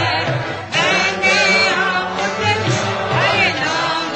ਬਹਿੰਦਿਆਂ ਉੱਠਦਿਆਂ ਹਰ ਨਾਮ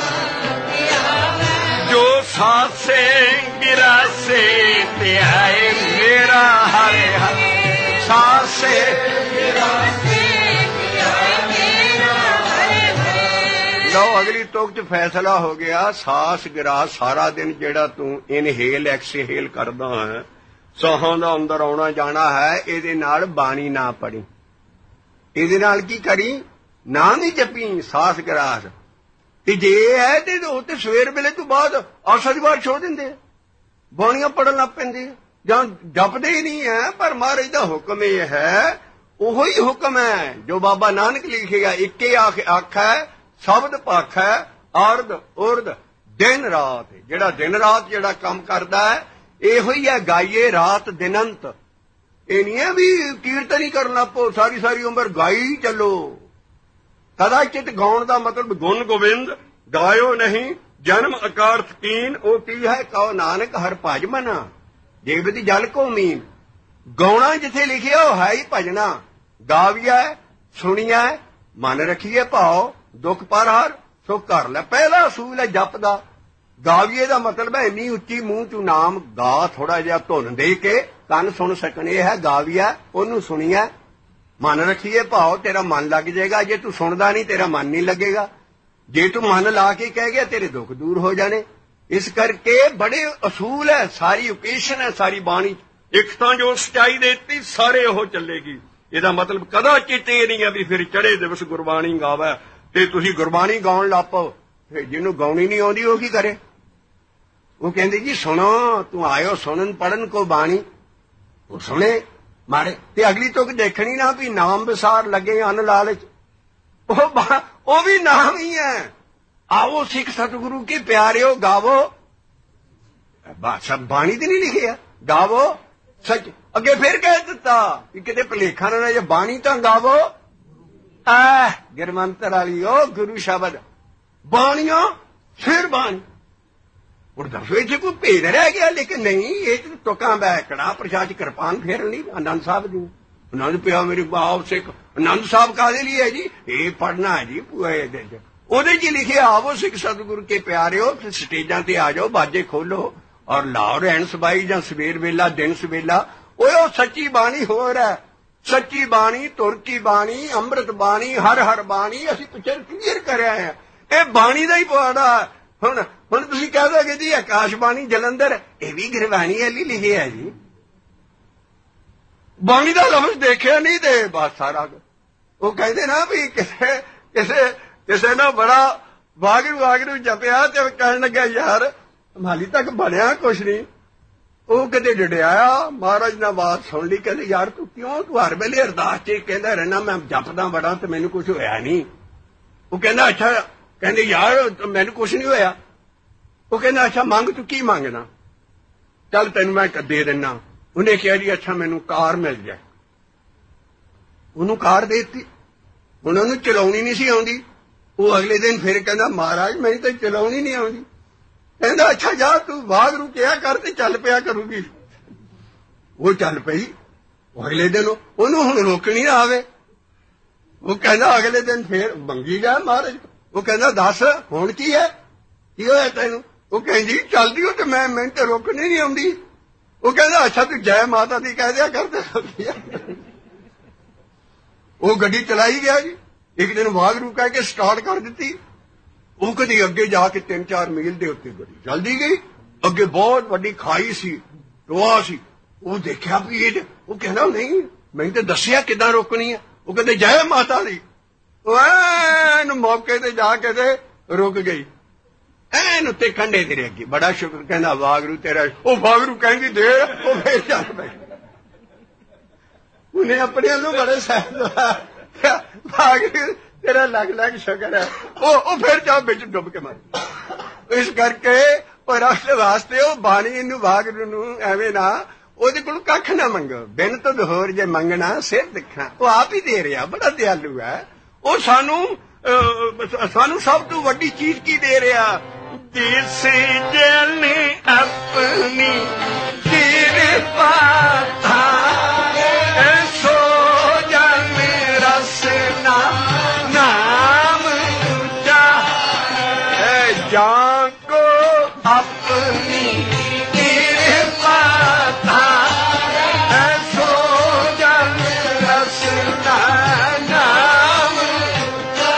ਧਿਆਵੇ। ਜੋ ਸਾਸੇ ਗਿਰਾਸੇ ਧਿਆਏ ਮੇਰਾ ਹਰੇ ਹਰ, ਸਾਸੇ ਗਿਰਾਸੇ ਧਿਆਏ ਮੇਰਾ ਹਰੇ ਹਰ। ਲਓ ਅਗਲੀ ਤੁਕ 'ਚ ਫੈਸਲਾ ਹੋ ਗਿਆ। ਸਾਸ ਗਿਰਾਸ ਸਾਰਾ ਦਿਨ ਜਿਹੜਾ ਤੂੰ ਇਨਹੇਲ ਐਕਸਹੇਲ ਕਰਦਾ ਹੈ, ਸਾਹਾਂ ਦਾ ਅੰਦਰ ਆਉਣਾ ਜਾਣਾ ਹੈ, ਇਹਦੇ ਨਾਲ ਬਾਣੀ ਨਾ ਪੜੀ, ਇਹਦੇ ਨਾਲ ਕੀ ਕਰੀ? ਨਾ ਨਹੀਂ ਜਪੀ ਸਾਸ ਗਿਰਾਸ। ਤੇ ਜੇ ਹੈ ਤੇ ਉਹ ਤੇ ਸਵੇਰ ਵੇਲੇ ਤੋਂ ਬਾਅਦ ਆਸਾ ਦੀ ਵਾਰ ਛੋੜ ਦਿੰਦੇ, ਬਾਣੀਆਂ ਪੜਨ ਲੱਗ ਪੈਂਦੇ, ਜਾਂ ਜਪਦੇ ਹੀ ਨਹੀਂ ਹੈ। ਪਰ ਮਹਾਰਾਜ ਦਾ ਹੁਕਮ ਇਹ ਹੈ, ਉਹੋ ਹੀ ਹੁਕਮ ਹੈ ਜੋ ਬਾਬਾ ਨਾਨਕ ਲਿਖੇਗਾ। ਇੱਕੇ ਆਖ ਆਖੈ ਸ਼ਬਦ ਭਾਖੈ ਅਰਧ ਉਰਧ ਦਿਨ ਰਾਤ। ਜਿਹੜਾ ਦਿਨ ਰਾਤ ਜਿਹੜਾ ਕੰਮ ਕਰਦਾ ਹੈ, ਇਹੋ ਹੀ ਹੈ ਗਾਈਏ ਰਾਤ ਦਿਨੰਤ। ਇਹ ਨਹੀਂ ਹੈ ਵੀ ਕੀਰਤਨ ਹੀ ਕਰਨ ਲੱਗ ਪਓ, ਸਾਰੀ ਸਾਰੀ ਉਮਰ ਗਾਈ ਚੱਲੋ। ਕਦਾਚਿਤ ਗਾਉਣ ਦਾ ਮਤਲਬ ਗੁਣ ਗੋਬਿੰਦ ਗਾਇਓ ਨਹੀਂ, ਜਨਮ ਅਕਾਰਥ ਕੀਨ। ਉਹ ਕੀ ਹੈ? ਕਹੋ ਨਾਨਕ ਹਰ ਭਜ ਮਨਾ, ਜੇਬਦੀ ਜਲ ਕੋ ਮੀਨ। ਗਾਉਣਾ ਜਿੱਥੇ ਲਿਖਿਆ ਉਹ ਹੈ ਹੀ ਭਜਣਾ। ਗਾਵੀਆ ਸੁਣੀਆ ਮਨ ਰੱਖੀਏ ਭਾਓ, ਦੁੱਖ ਪਰ ਹਰ ਸੁਖ ਕਰ ਲੈ। ਪਹਿਲਾ ਅਸੂਲ ਹੈ ਜਪ ਦਾ। ਗਾਵੀਏ ਦਾ ਮਤਲਬ ਹੈ ਇੰਨੀ ਉੱਚੀ ਮੂੰਹ ਚੋਂ ਨਾਮ ਗਾ, ਥੋੜਾ ਜਿਹਾ ਧੁਨ ਦੇ ਕੇ ਕੰਨ ਸੁਣ ਸਕਣ, ਇਹ ਹੈ ਗਾਵੀਆ। ਉਹਨੂੰ ਸੁਣੀਆ ਮਨ ਰੱਖੀਏ ਭਾਓ, ਤੇਰਾ ਮਨ ਲੱਗ ਜਾਏਗਾ। ਜੇ ਤੂੰ ਸੁਣਦਾ ਨਹੀਂ ਤੇਰਾ ਮਨ ਨਹੀਂ ਲੱਗੇਗਾ। ਜੇ ਤੂੰ ਮਨ ਲਾ ਕੇ ਕਹਿ ਗਿਆ ਤੇਰੇ ਦੁੱਖ ਦੂਰ ਹੋ ਜਾਣੇ। ਇਸ ਕਰਕੇ ਬੜੇ ਅਸੂਲ ਹੈ, ਸਾਰੀ ਓਕੇਸ਼ਨ ਹੈ ਸਾਰੀ ਬਾਣੀ। ਇੱਕ ਤਾਂ ਜੋ ਸਚਾਈ ਦੇਤੀ ਸਾਰੇ ਉਹ ਚੱਲੇਗੀ। ਇਹਦਾ ਮਤਲਬ ਕਦਾਚਿਤ ਇਹ ਨਹੀਂ ਹੈ ਵੀ ਫਿਰ ਚੜ੍ਹੇ ਦਿਵਸ ਗੁਰਬਾਣੀ ਗਾਵੇ ਤੇ ਤੁਸੀਂ ਗੁਰਬਾਣੀ ਗਾਉਣ ਲੱਗ ਪਓ। ਫਿਰ ਜਿਹਨੂੰ ਗਾਉਣੀ ਨਹੀਂ ਆਉਂਦੀ ਉਹ ਕੀ ਕਰੇ? ਉਹ ਕਹਿੰਦੇ ਜੀ ਸੁਣੋ, ਤੂੰ ਆਇਓ ਸੁਣਨ ਪੜਨ ਕੋ ਬਾਣੀ, ਉਹ ਸੁਣੇ ਮਾਰੇ। ਤੇ ਅਗਲੀ ਤੁਕ ਦੇਖਣੀ ਨਾ ਵੀ ਨਾਮ ਵਿਸਾਰ ਲੱਗੇ ਅਨ ਲਾਲਚ, ਉਹ ਉਹ ਵੀ ਨਾਮ ਹੀ ਹੈ। ਆਓ ਸਿੱਖ ਸਤਿਗੁਰੂ ਕੀ ਪਿਆਰਿਓ ਗਾਵੋ, ਬਾਦਸ਼ਾਹ ਬਾਣੀ ਤੇ ਨਹੀਂ ਲਿਖਿਆ ਗਾਵੋ ਸੱਚ। ਅੱਗੇ ਫਿਰ ਕਹਿ ਦਿੱਤਾ ਕਿ ਕਿਤੇ ਭੁਲੇਖਾ ਨਾ ਰਹੇ, ਬਾਣੀ ਤਾਂ ਗਾਵੋ ਆ ਗੁਰਮੰਤਰ ਵਾਲੀ ਉਹ ਗੁਰੂ ਸ਼ਬਦ ਬਾਣੀਆਂ ਫਿਰ ਬਾਣੀ। ਹੁਣ ਦੱਸੋ ਇੱਥੇ ਕੋਈ ਭੇਦ ਰਹਿ ਗਿਆ? ਲੇਕਿਨ ਨਹੀਂ, ਇਹ ਤੁਕਾਂ ਬੈਕੜਾ ਪ੍ਰਸ਼ਾਦ ਚ ਕਿਰਪਾਨ ਫੇਰਨ ਲਈ ਆਨੰਦ ਸਾਹਿਬ ਦੀ ਆਨੰਦ ਪਿਆ ਮੇਰੇ ਬਾਪ ਸਿੱਖ। ਆਨੰਦ ਸਾਹਿਬ ਕਾਹਦੇ ਲਈ ਹੈ ਜੀ? ਇਹ ਪੜ੍ਹਨਾ ਹੈ ਜੀ ਇਹਦੇ ਚ, ਉਹਦੇ ਚ ਲਿਖਿਆ ਆਵੋ ਸਿੱਖ ਸਤਿਗੁਰੂ ਕੇ ਪਿਆਰਿਓ, ਸਟੇਜਾਂ ਤੇ ਆ ਜਾਓ, ਬਾਜੇ ਖੋਲੋ ਔਰ ਲਾਓ ਰਹਿਣ ਸਬਾਈ ਜਾਂ ਸਵੇਰ ਵੇਲਾ ਦਿਨ ਸਵੇਲਾ। ਉਹ ਸੱਚੀ ਬਾਣੀ ਹੋਰ ਹੈ, ਸੱਚੀ ਬਾਣੀ, ਤੁਰ ਕੀ ਬਾਣੀ, ਅੰਮ੍ਰਿਤ ਬਾਣੀ, ਹਰ ਹਰ ਬਾਣੀ। ਅਸੀਂ ਪਿਕਚਰ ਕਲੀਅਰ ਕਰਿਆ ਹੈ, ਇਹ ਬਾਣੀ ਦਾ ਹੀ ਪਵਾੜਾ। ਹੁਣ ਹੁਣ ਤੁਸੀਂ ਕਹਿ ਦੋਗੇ ਜੀ ਆਕਾਸ਼ਬਾਣੀ ਜਲੰਧਰ, ਇਹ ਵੀ ਗੁਰਬਾਣੀ ਵਾਲੀ ਲਿਖਿਆ ਜੀ, ਬਾਣੀ ਦਾ ਲਫ਼ਜ਼ ਦੇਖਿਆ ਨਹੀਂ ਤੇ ਬਸ ਸਾਰਾ। ਉਹ ਕਹਿੰਦੇ ਨਾ ਵੀ ਕਿਸੇ ਕਿਸੇ ਕਿਸੇ ਨੇ ਬੜਾ ਵਾਹਿਗੁਰੂ ਵਾਹਿਗੁਰੂ ਜਪਿਆ ਤੇ ਕਹਿਣ ਲੱਗਾ ਯਾਰ ਹਾਲੀ ਤੱਕ ਬਣਿਆ ਕੁਛ ਨਹੀਂ। ਉਹ ਕਿਤੇ ਡਿੜਿਆ, ਮਹਾਰਾਜ ਨੇ ਬਾਤ ਸੁਣ ਲਈ, ਕਹਿੰਦੇ ਯਾਰ ਤੂੰ ਕਿਉਂ ਤੂੰ ਹਰ ਵੇਲੇ ਅਰਦਾਸ ਚ ਕਹਿੰਦਾ ਰਹਿਣਾ ਮੈਂ ਜਪਦਾ ਬੜਾ ਤੇ ਮੈਨੂੰ ਕੁਛ ਹੋਇਆ ਨਹੀਂ। ਉਹ ਕਹਿੰਦਾ ਅੱਛਾ, ਕਹਿੰਦੇ ਯਾਰ ਮੈਨੂੰ ਕੁਛ ਨਹੀਂ ਹੋਇਆ। ਉਹ ਕਹਿੰਦਾ ਅੱਛਾ ਮੰਗ ਤੂੰ ਕੀ ਮੰਗਣਾ? ਚੱਲ ਤੈਨੂੰ ਮੈਂ ਦੇ ਦਿੰਦਾ। ਉਹਨੇ ਕਿਹਾ ਜੀ ਅੱਛਾ ਮੈਨੂੰ ਕਾਰ ਮਿਲ ਜਾਏ। ਉਹਨੂੰ ਕਾਰ ਦੇ ਦਿੱਤੀ। ਹੁਣ ਉਹਨੂੰ ਚਲਾਉਣੀ ਨਹੀਂ ਸੀ ਆਉਂਦੀ। ਉਹ ਅਗਲੇ ਦਿਨ ਫਿਰ ਕਹਿੰਦਾ ਮਹਾਰਾਜ ਮੈਨੂੰ ਤਾਂ ਚਲਾਉਣੀ ਨਹੀਂ ਆਉਂਦੀ। ਕਹਿੰਦਾ ਅੱਛਾ ਜਾ ਤੂੰ ਵਾਹਿਗੁਰੂ ਕਿਹਾ ਕਰ ਤੇ ਚੱਲ ਪਿਆ ਕਰੂਗੀ। ਉਹ ਚੱਲ ਪਈ। ਉਹ ਅਗਲੇ ਦਿਨ ਉਹਨੂੰ ਹੁਣ ਰੋਕਣੀ ਨਾ ਆਵੇ। ਉਹ ਕਹਿੰਦਾ ਅਗਲੇ ਦਿਨ ਫਿਰ ਮੰਗੀ ਜਾ ਮਹਾਰਾਜ। ਉਹ ਕਹਿੰਦਾ ਦੱਸ ਹੁਣ ਕੀ ਹੈ, ਕੀ ਹੋਇਆ ਤੈਨੂੰ? ਉਹ ਕਹਿੰਦੀ ਚੱਲਦੀ ਹੋ ਤੇ ਮੈਂ ਮੈਨੂੰ ਤੇ ਰੋਕਣੀ ਨਹੀਂ ਆਉਂਦੀ। ਉਹ ਕਹਿੰਦਾ ਅੱਛਾ ਤੂੰ ਜੈ ਮਾਤਾ ਦੀ ਕਹਿ ਦਿਆ ਕਰਦੇ। ਉਹ ਗੱਡੀ ਚਲਾਈ ਗਿਆ ਜੀ। ਇੱਕ ਦਿਨ ਵਾਹਿਗੁਰੂ ਕਹਿ ਕੇ ਸਟਾਰਟ ਕਰ ਦਿੱਤੀ। ਉਹ ਕਦੀ ਅੱਗੇ ਜਾ ਕੇ ਤਿੰਨ ਚਾਰ ਮੀਲ ਦੇ ਉੱਤੇ ਗੱਡੀ ਚੱਲਦੀ ਗਈ। ਅੱਗੇ ਬਹੁਤ ਵੱਡੀ ਖਾਈ ਸੀ, ਟੋਆ ਸੀ। ਉਹ ਦੇਖਿਆ ਵੀ ਇਹ, ਉਹ ਕਹਿੰਦਾ ਨਹੀਂ ਮੈਨੂੰ ਤਾਂ ਦੱਸਿਆ ਕਿੱਦਾਂ ਰੋਕਣੀ ਹੈ। ਉਹ ਕਹਿੰਦੇ ਜੈ ਮਾਤਾ ਦੀ। ਉਹ ਐਨ ਮੌਕੇ ਤੇ ਜਾ ਕੇ ਤੇ ਰੁਕ ਗਈ, ਐਨ ਉੱਤੇ ਕੰਢੇ ਤੇਰੇ ਅੱਗੇ। ਬੜਾ ਸ਼ੁਕਰ, ਕਹਿੰਦਾ ਵਾਹਿਗੁਰੂ ਤੇਰਾ। ਉਹ ਵਾਹਿਗੁਰੂ ਕਹਿੰਦੀ ਦੇ, ਉਹ ਫੇਰ ਚੱਲ ਪਈ। ਉਹਨੇ ਆਪਣੇ ਨੂੰ ਬੜੇ ਸਹਿਜ ਵਾਹਿਗੁਰੂ ਤੇਰਾ ਲੱਗ ਲੱਗ ਸ਼ੁਕਰ ਹੈ। ਉਹ ਉਹ ਫਿਰ ਜਾ ਵਿੱਚ ਡੁੱਬ ਕੇ ਮਰ। ਇਸ ਕਰਕੇ ਉਹ ਰਸਤ ਵਾਸਤੇ ਉਹ ਬਾਣੀ ਇਹਨੂੰ ਵਾਹਿਗੁਰੂ ਨੂੰ ਐਵੇਂ ਨਾ ਉਹਦੇ ਕੋਲ ਕੱਖ ਨਾ ਮੰਗੋ। ਬਿਨ ਤੋਂ ਹੋਰ ਜੇ ਮੰਗਣਾ ਸਿਰ ਦਿਖਣਾ। ਉਹ ਆਪ ਹੀ ਦੇ ਰਿਹਾ, ਬੜਾ ਦਿਆਲੂ ਹੈ। ਉਹ ਸਾਨੂੰ ਸਾਨੂੰ ਸਭ ਤੋਂ ਵੱਡੀ ਚੀਜ਼ ਕੀ ਦੇ ਰਿਹਾ? ਜਿਸ ਜਨ ਆਪਣੀ ਕਿਰਪਾ ਥਾਰੇ ਸੋ ਜਨ ਰਸਨਾ ਨਾਮ ਤੁਝਾ ਜਾਂ ਕੋ ਆਪਣੀ ਕਿਰਪਾ ਥਾਰੇ ਸੋ ਜਨ ਰਸਨਾ ਨਾਮ ਤੁਝਾ।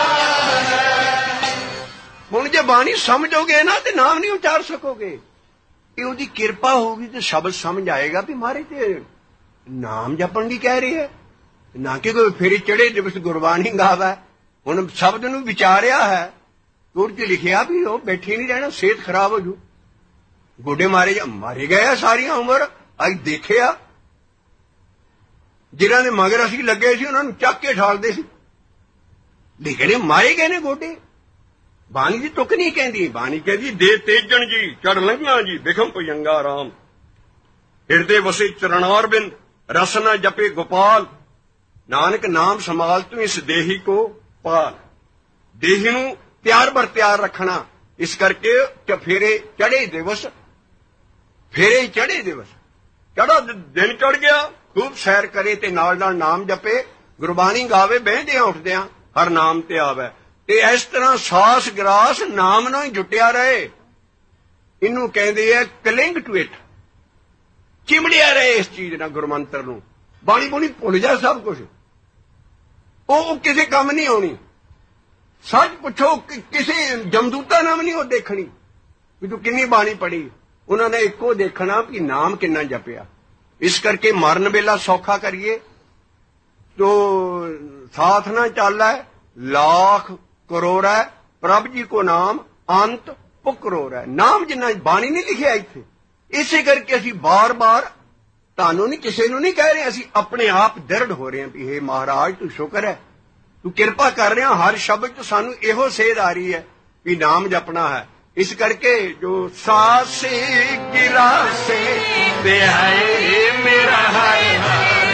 ਹੁਣ ਜੇ ਬਾਣੀ ਸਮਝੋਗੇ ਨਾ ਤੇ ਨਾਮ ਨਹੀਂ ਉਚਾਰ ਸਕੋਗੇ। ਇਹ ਉਹਦੀ ਕਿਰਪਾ ਹੋਊਗੀ ਤੇ ਸ਼ਬਦ ਸਮਝ ਆਏਗਾ ਵੀ ਮਾਰੇ ਤੇ ਨਾਮ ਜਪਣ ਦੀ ਕਹਿ ਰਹੀ ਹੈ, ਨਾ ਕਿ ਕੋਈ ਫੇਰੀ ਚੜੇ ਦਿਵਸ ਗੁਰਬਾਣੀ ਗਾਵਾ। ਹੁਣ ਸ਼ਬਦ ਨੂੰ ਵਿਚਾਰਿਆ ਹੈ, ਤੁਰ ਚ ਲਿਖਿਆ ਵੀ ਉਹ ਬੈਠੀ ਨਹੀਂ ਰਹਿਣਾ, ਸਿਹਤ ਖਰਾਬ ਹੋ ਜੂ। ਗੋਡੇ ਮਾਰੇ ਜਾ ਮਾਰੇ ਗਏ ਸਾਰੀਆਂ ਉਮਰ। ਅੱਜ ਦੇਖਿਆ ਜਿਨ੍ਹਾਂ ਦੇ ਮਗਰ ਅਸੀਂ ਲੱਗੇ ਸੀ ਉਹਨਾਂ ਨੂੰ ਚੱਕ ਕੇ ਠਾਲਦੇ ਸੀ, ਲੇਕਿਨ ਮਾਰੇ ਗਏ ਨੇ ਗੋਡੇ। ਬਾਣੀ ਦੀ ਤੁਕ ਨਹੀਂ ਕਹਿੰਦੀ। ਬਾਣੀ ਕਹਿੰਦੀ ਦੇ ਤੇਜਣ ਜੀ ਚੜ ਲੰਘਿਆ ਜੀ ਬਿਖਮ ਭੁਜੰਗਾ ਰਾਮ, ਹਿਰਦੇ ਵਸੇ ਚਰਨਾਰ ਬਿੰਦ ਰਸਨਾ ਜਪੇ ਗੋਪਾਲ। ਨਾਨਕ ਨਾਮ ਸੰਭਾਲ ਤੂੰ ਇਸ ਦੇਹੀ ਕੋ ਪਾਲ। ਦੇਹੀ ਨੂੰ ਤਿਆਰ ਬਰ ਤਿਆਰ ਰੱਖਣਾ। ਇਸ ਕਰਕੇ ਫੇਰੇ ਚੜੇ ਦਿਵਸ, ਫੇਰੇ ਚੜੇ ਦਿਵਸ। ਚੜਾ ਦਿਨ ਚੜ ਗਿਆ, ਖੂਬ ਸੈਰ ਕਰੇ ਤੇ ਨਾਲ ਨਾਲ ਨਾਮ ਜਪੇ, ਗੁਰਬਾਣੀ ਗਾਵੇ, ਬਹਿੰਦਿਆਂ ਉੱਠਦਿਆਂ ਹਰ ਨਾਮ ਤੇ ਆਵੇ। ਤੇ ਇਸ ਤਰ੍ਹਾਂ ਸਾਸ ਗਰਾਸ ਨਾਮ ਨਾਲ ਹੀ ਜੁਟਿਆ ਰਹੇ। ਇਹਨੂੰ ਕਹਿੰਦੇ ਆ ਕਲਿੰਗ ਟੂ ਇਟ, ਚਿਮੜਿਆ ਰਹੇ ਇਸ ਚੀਜ਼ ਨਾਲ, ਗੁਰਮੰਤਰ ਨੂੰ। ਬਾਣੀ ਬੋਣੀ ਭੁੱਲ ਜਾ ਸਭ ਕੁਛ, ਉਹ ਕਿਸੇ ਕੰਮ ਨਹੀਂ ਆਉਣੀ। ਸੱਚ ਪੁੱਛੋ ਕਿਸੇ ਜਮਦੂਤਾ ਨਾਮ ਨਹੀਂ ਉਹ ਦੇਖਣੀ ਵੀ ਤੂੰ ਕਿੰਨੀ ਬਾਣੀ ਪੜ੍ਹੀ। ਉਹਨਾਂ ਨੇ ਇੱਕੋ ਦੇਖਣਾ ਵੀ ਨਾਮ ਕਿੰਨਾ ਜਪਿਆ। ਇਸ ਕਰਕੇ ਮਰਨ ਵੇਲਾ ਸੌਖਾ ਕਰੀਏ ਤੋ ਸਾਥ ਨਾ ਚਾਲਾ ਲੱਖ ਕਰੋੜ ਹੈ, ਪ੍ਰਭ ਜੀ ਕੋ ਨਾਮ ਅੰਤ ਪੁਕਰੋੜ ਹੈ। ਨਾਮ ਜਿੰਨਾ ਬਾਣੀ ਨਹੀਂ ਲਿਖਿਆ ਇੱਥੇ। ਇਸੇ ਕਰਕੇ ਅਸੀਂ ਬਾਰ-ਬਾਰ ਤੁਹਾਨੂੰ ਨਹੀਂ, ਕਿਸੇ ਨੂੰ ਨਹੀਂ ਕਹਿ ਰਹੇ, ਅਸੀਂ ਆਪਣੇ ਆਪ ਦ੍ਰਿੜ ਹੋ ਰਹੇ ਹਾਂ ਵੀ ਹੇ ਮਹਾਰਾਜ ਤੂੰ ਸ਼ੁਕਰ ਹੈ, ਤੂੰ ਕਿਰਪਾ ਕਰ ਰਿਹਾ। ਹਰ ਸ਼ਬਦ ਚ ਸਾਨੂੰ ਇਹੋ ਸੇਧ ਆ ਰਹੀ ਹੈ ਵੀ ਨਾਮ ਜਪਣਾ ਹੈ। इस करके जो सासे गिरासे दे आए मेरा हाय हाय,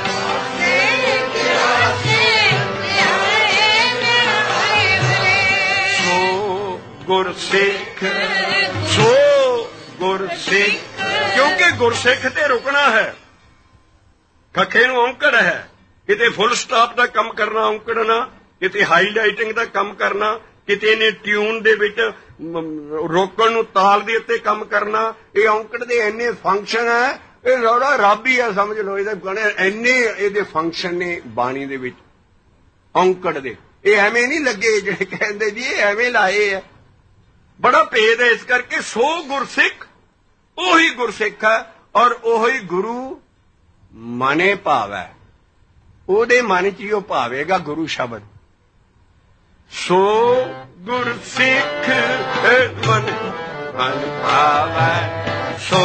सो गुरसिख सो गुरसिख, क्योंकि गुरसिख ते रुकना है, खखे नूं औंकड़ है, किते फुल स्टॉप दा कम करना औंकड़ना, किते हाईलाइटिंग दा कम करना, किते ने ट्यून दे विच रोकण नूं ताल दे उत्ते कम करना। ये औंकड़ दे इन्ने फंक्शन है, ये रौड़ा रब ही है समझ लो, इहदे बने इन्ने इहदे फंक्शन ने बाणी दे विच औंकड़ दे। ये एवें नहीं लगे जिहड़े कहंदे जी ये एवें लाए है, बड़ा भेद है। इस करके सो गुरसिख ओही गुरसिख है और ओही गुरु मने भावै, ओहदे मन च ही भावेगा गुरु शब्द। सो गुरसिख मन मन भावै, सो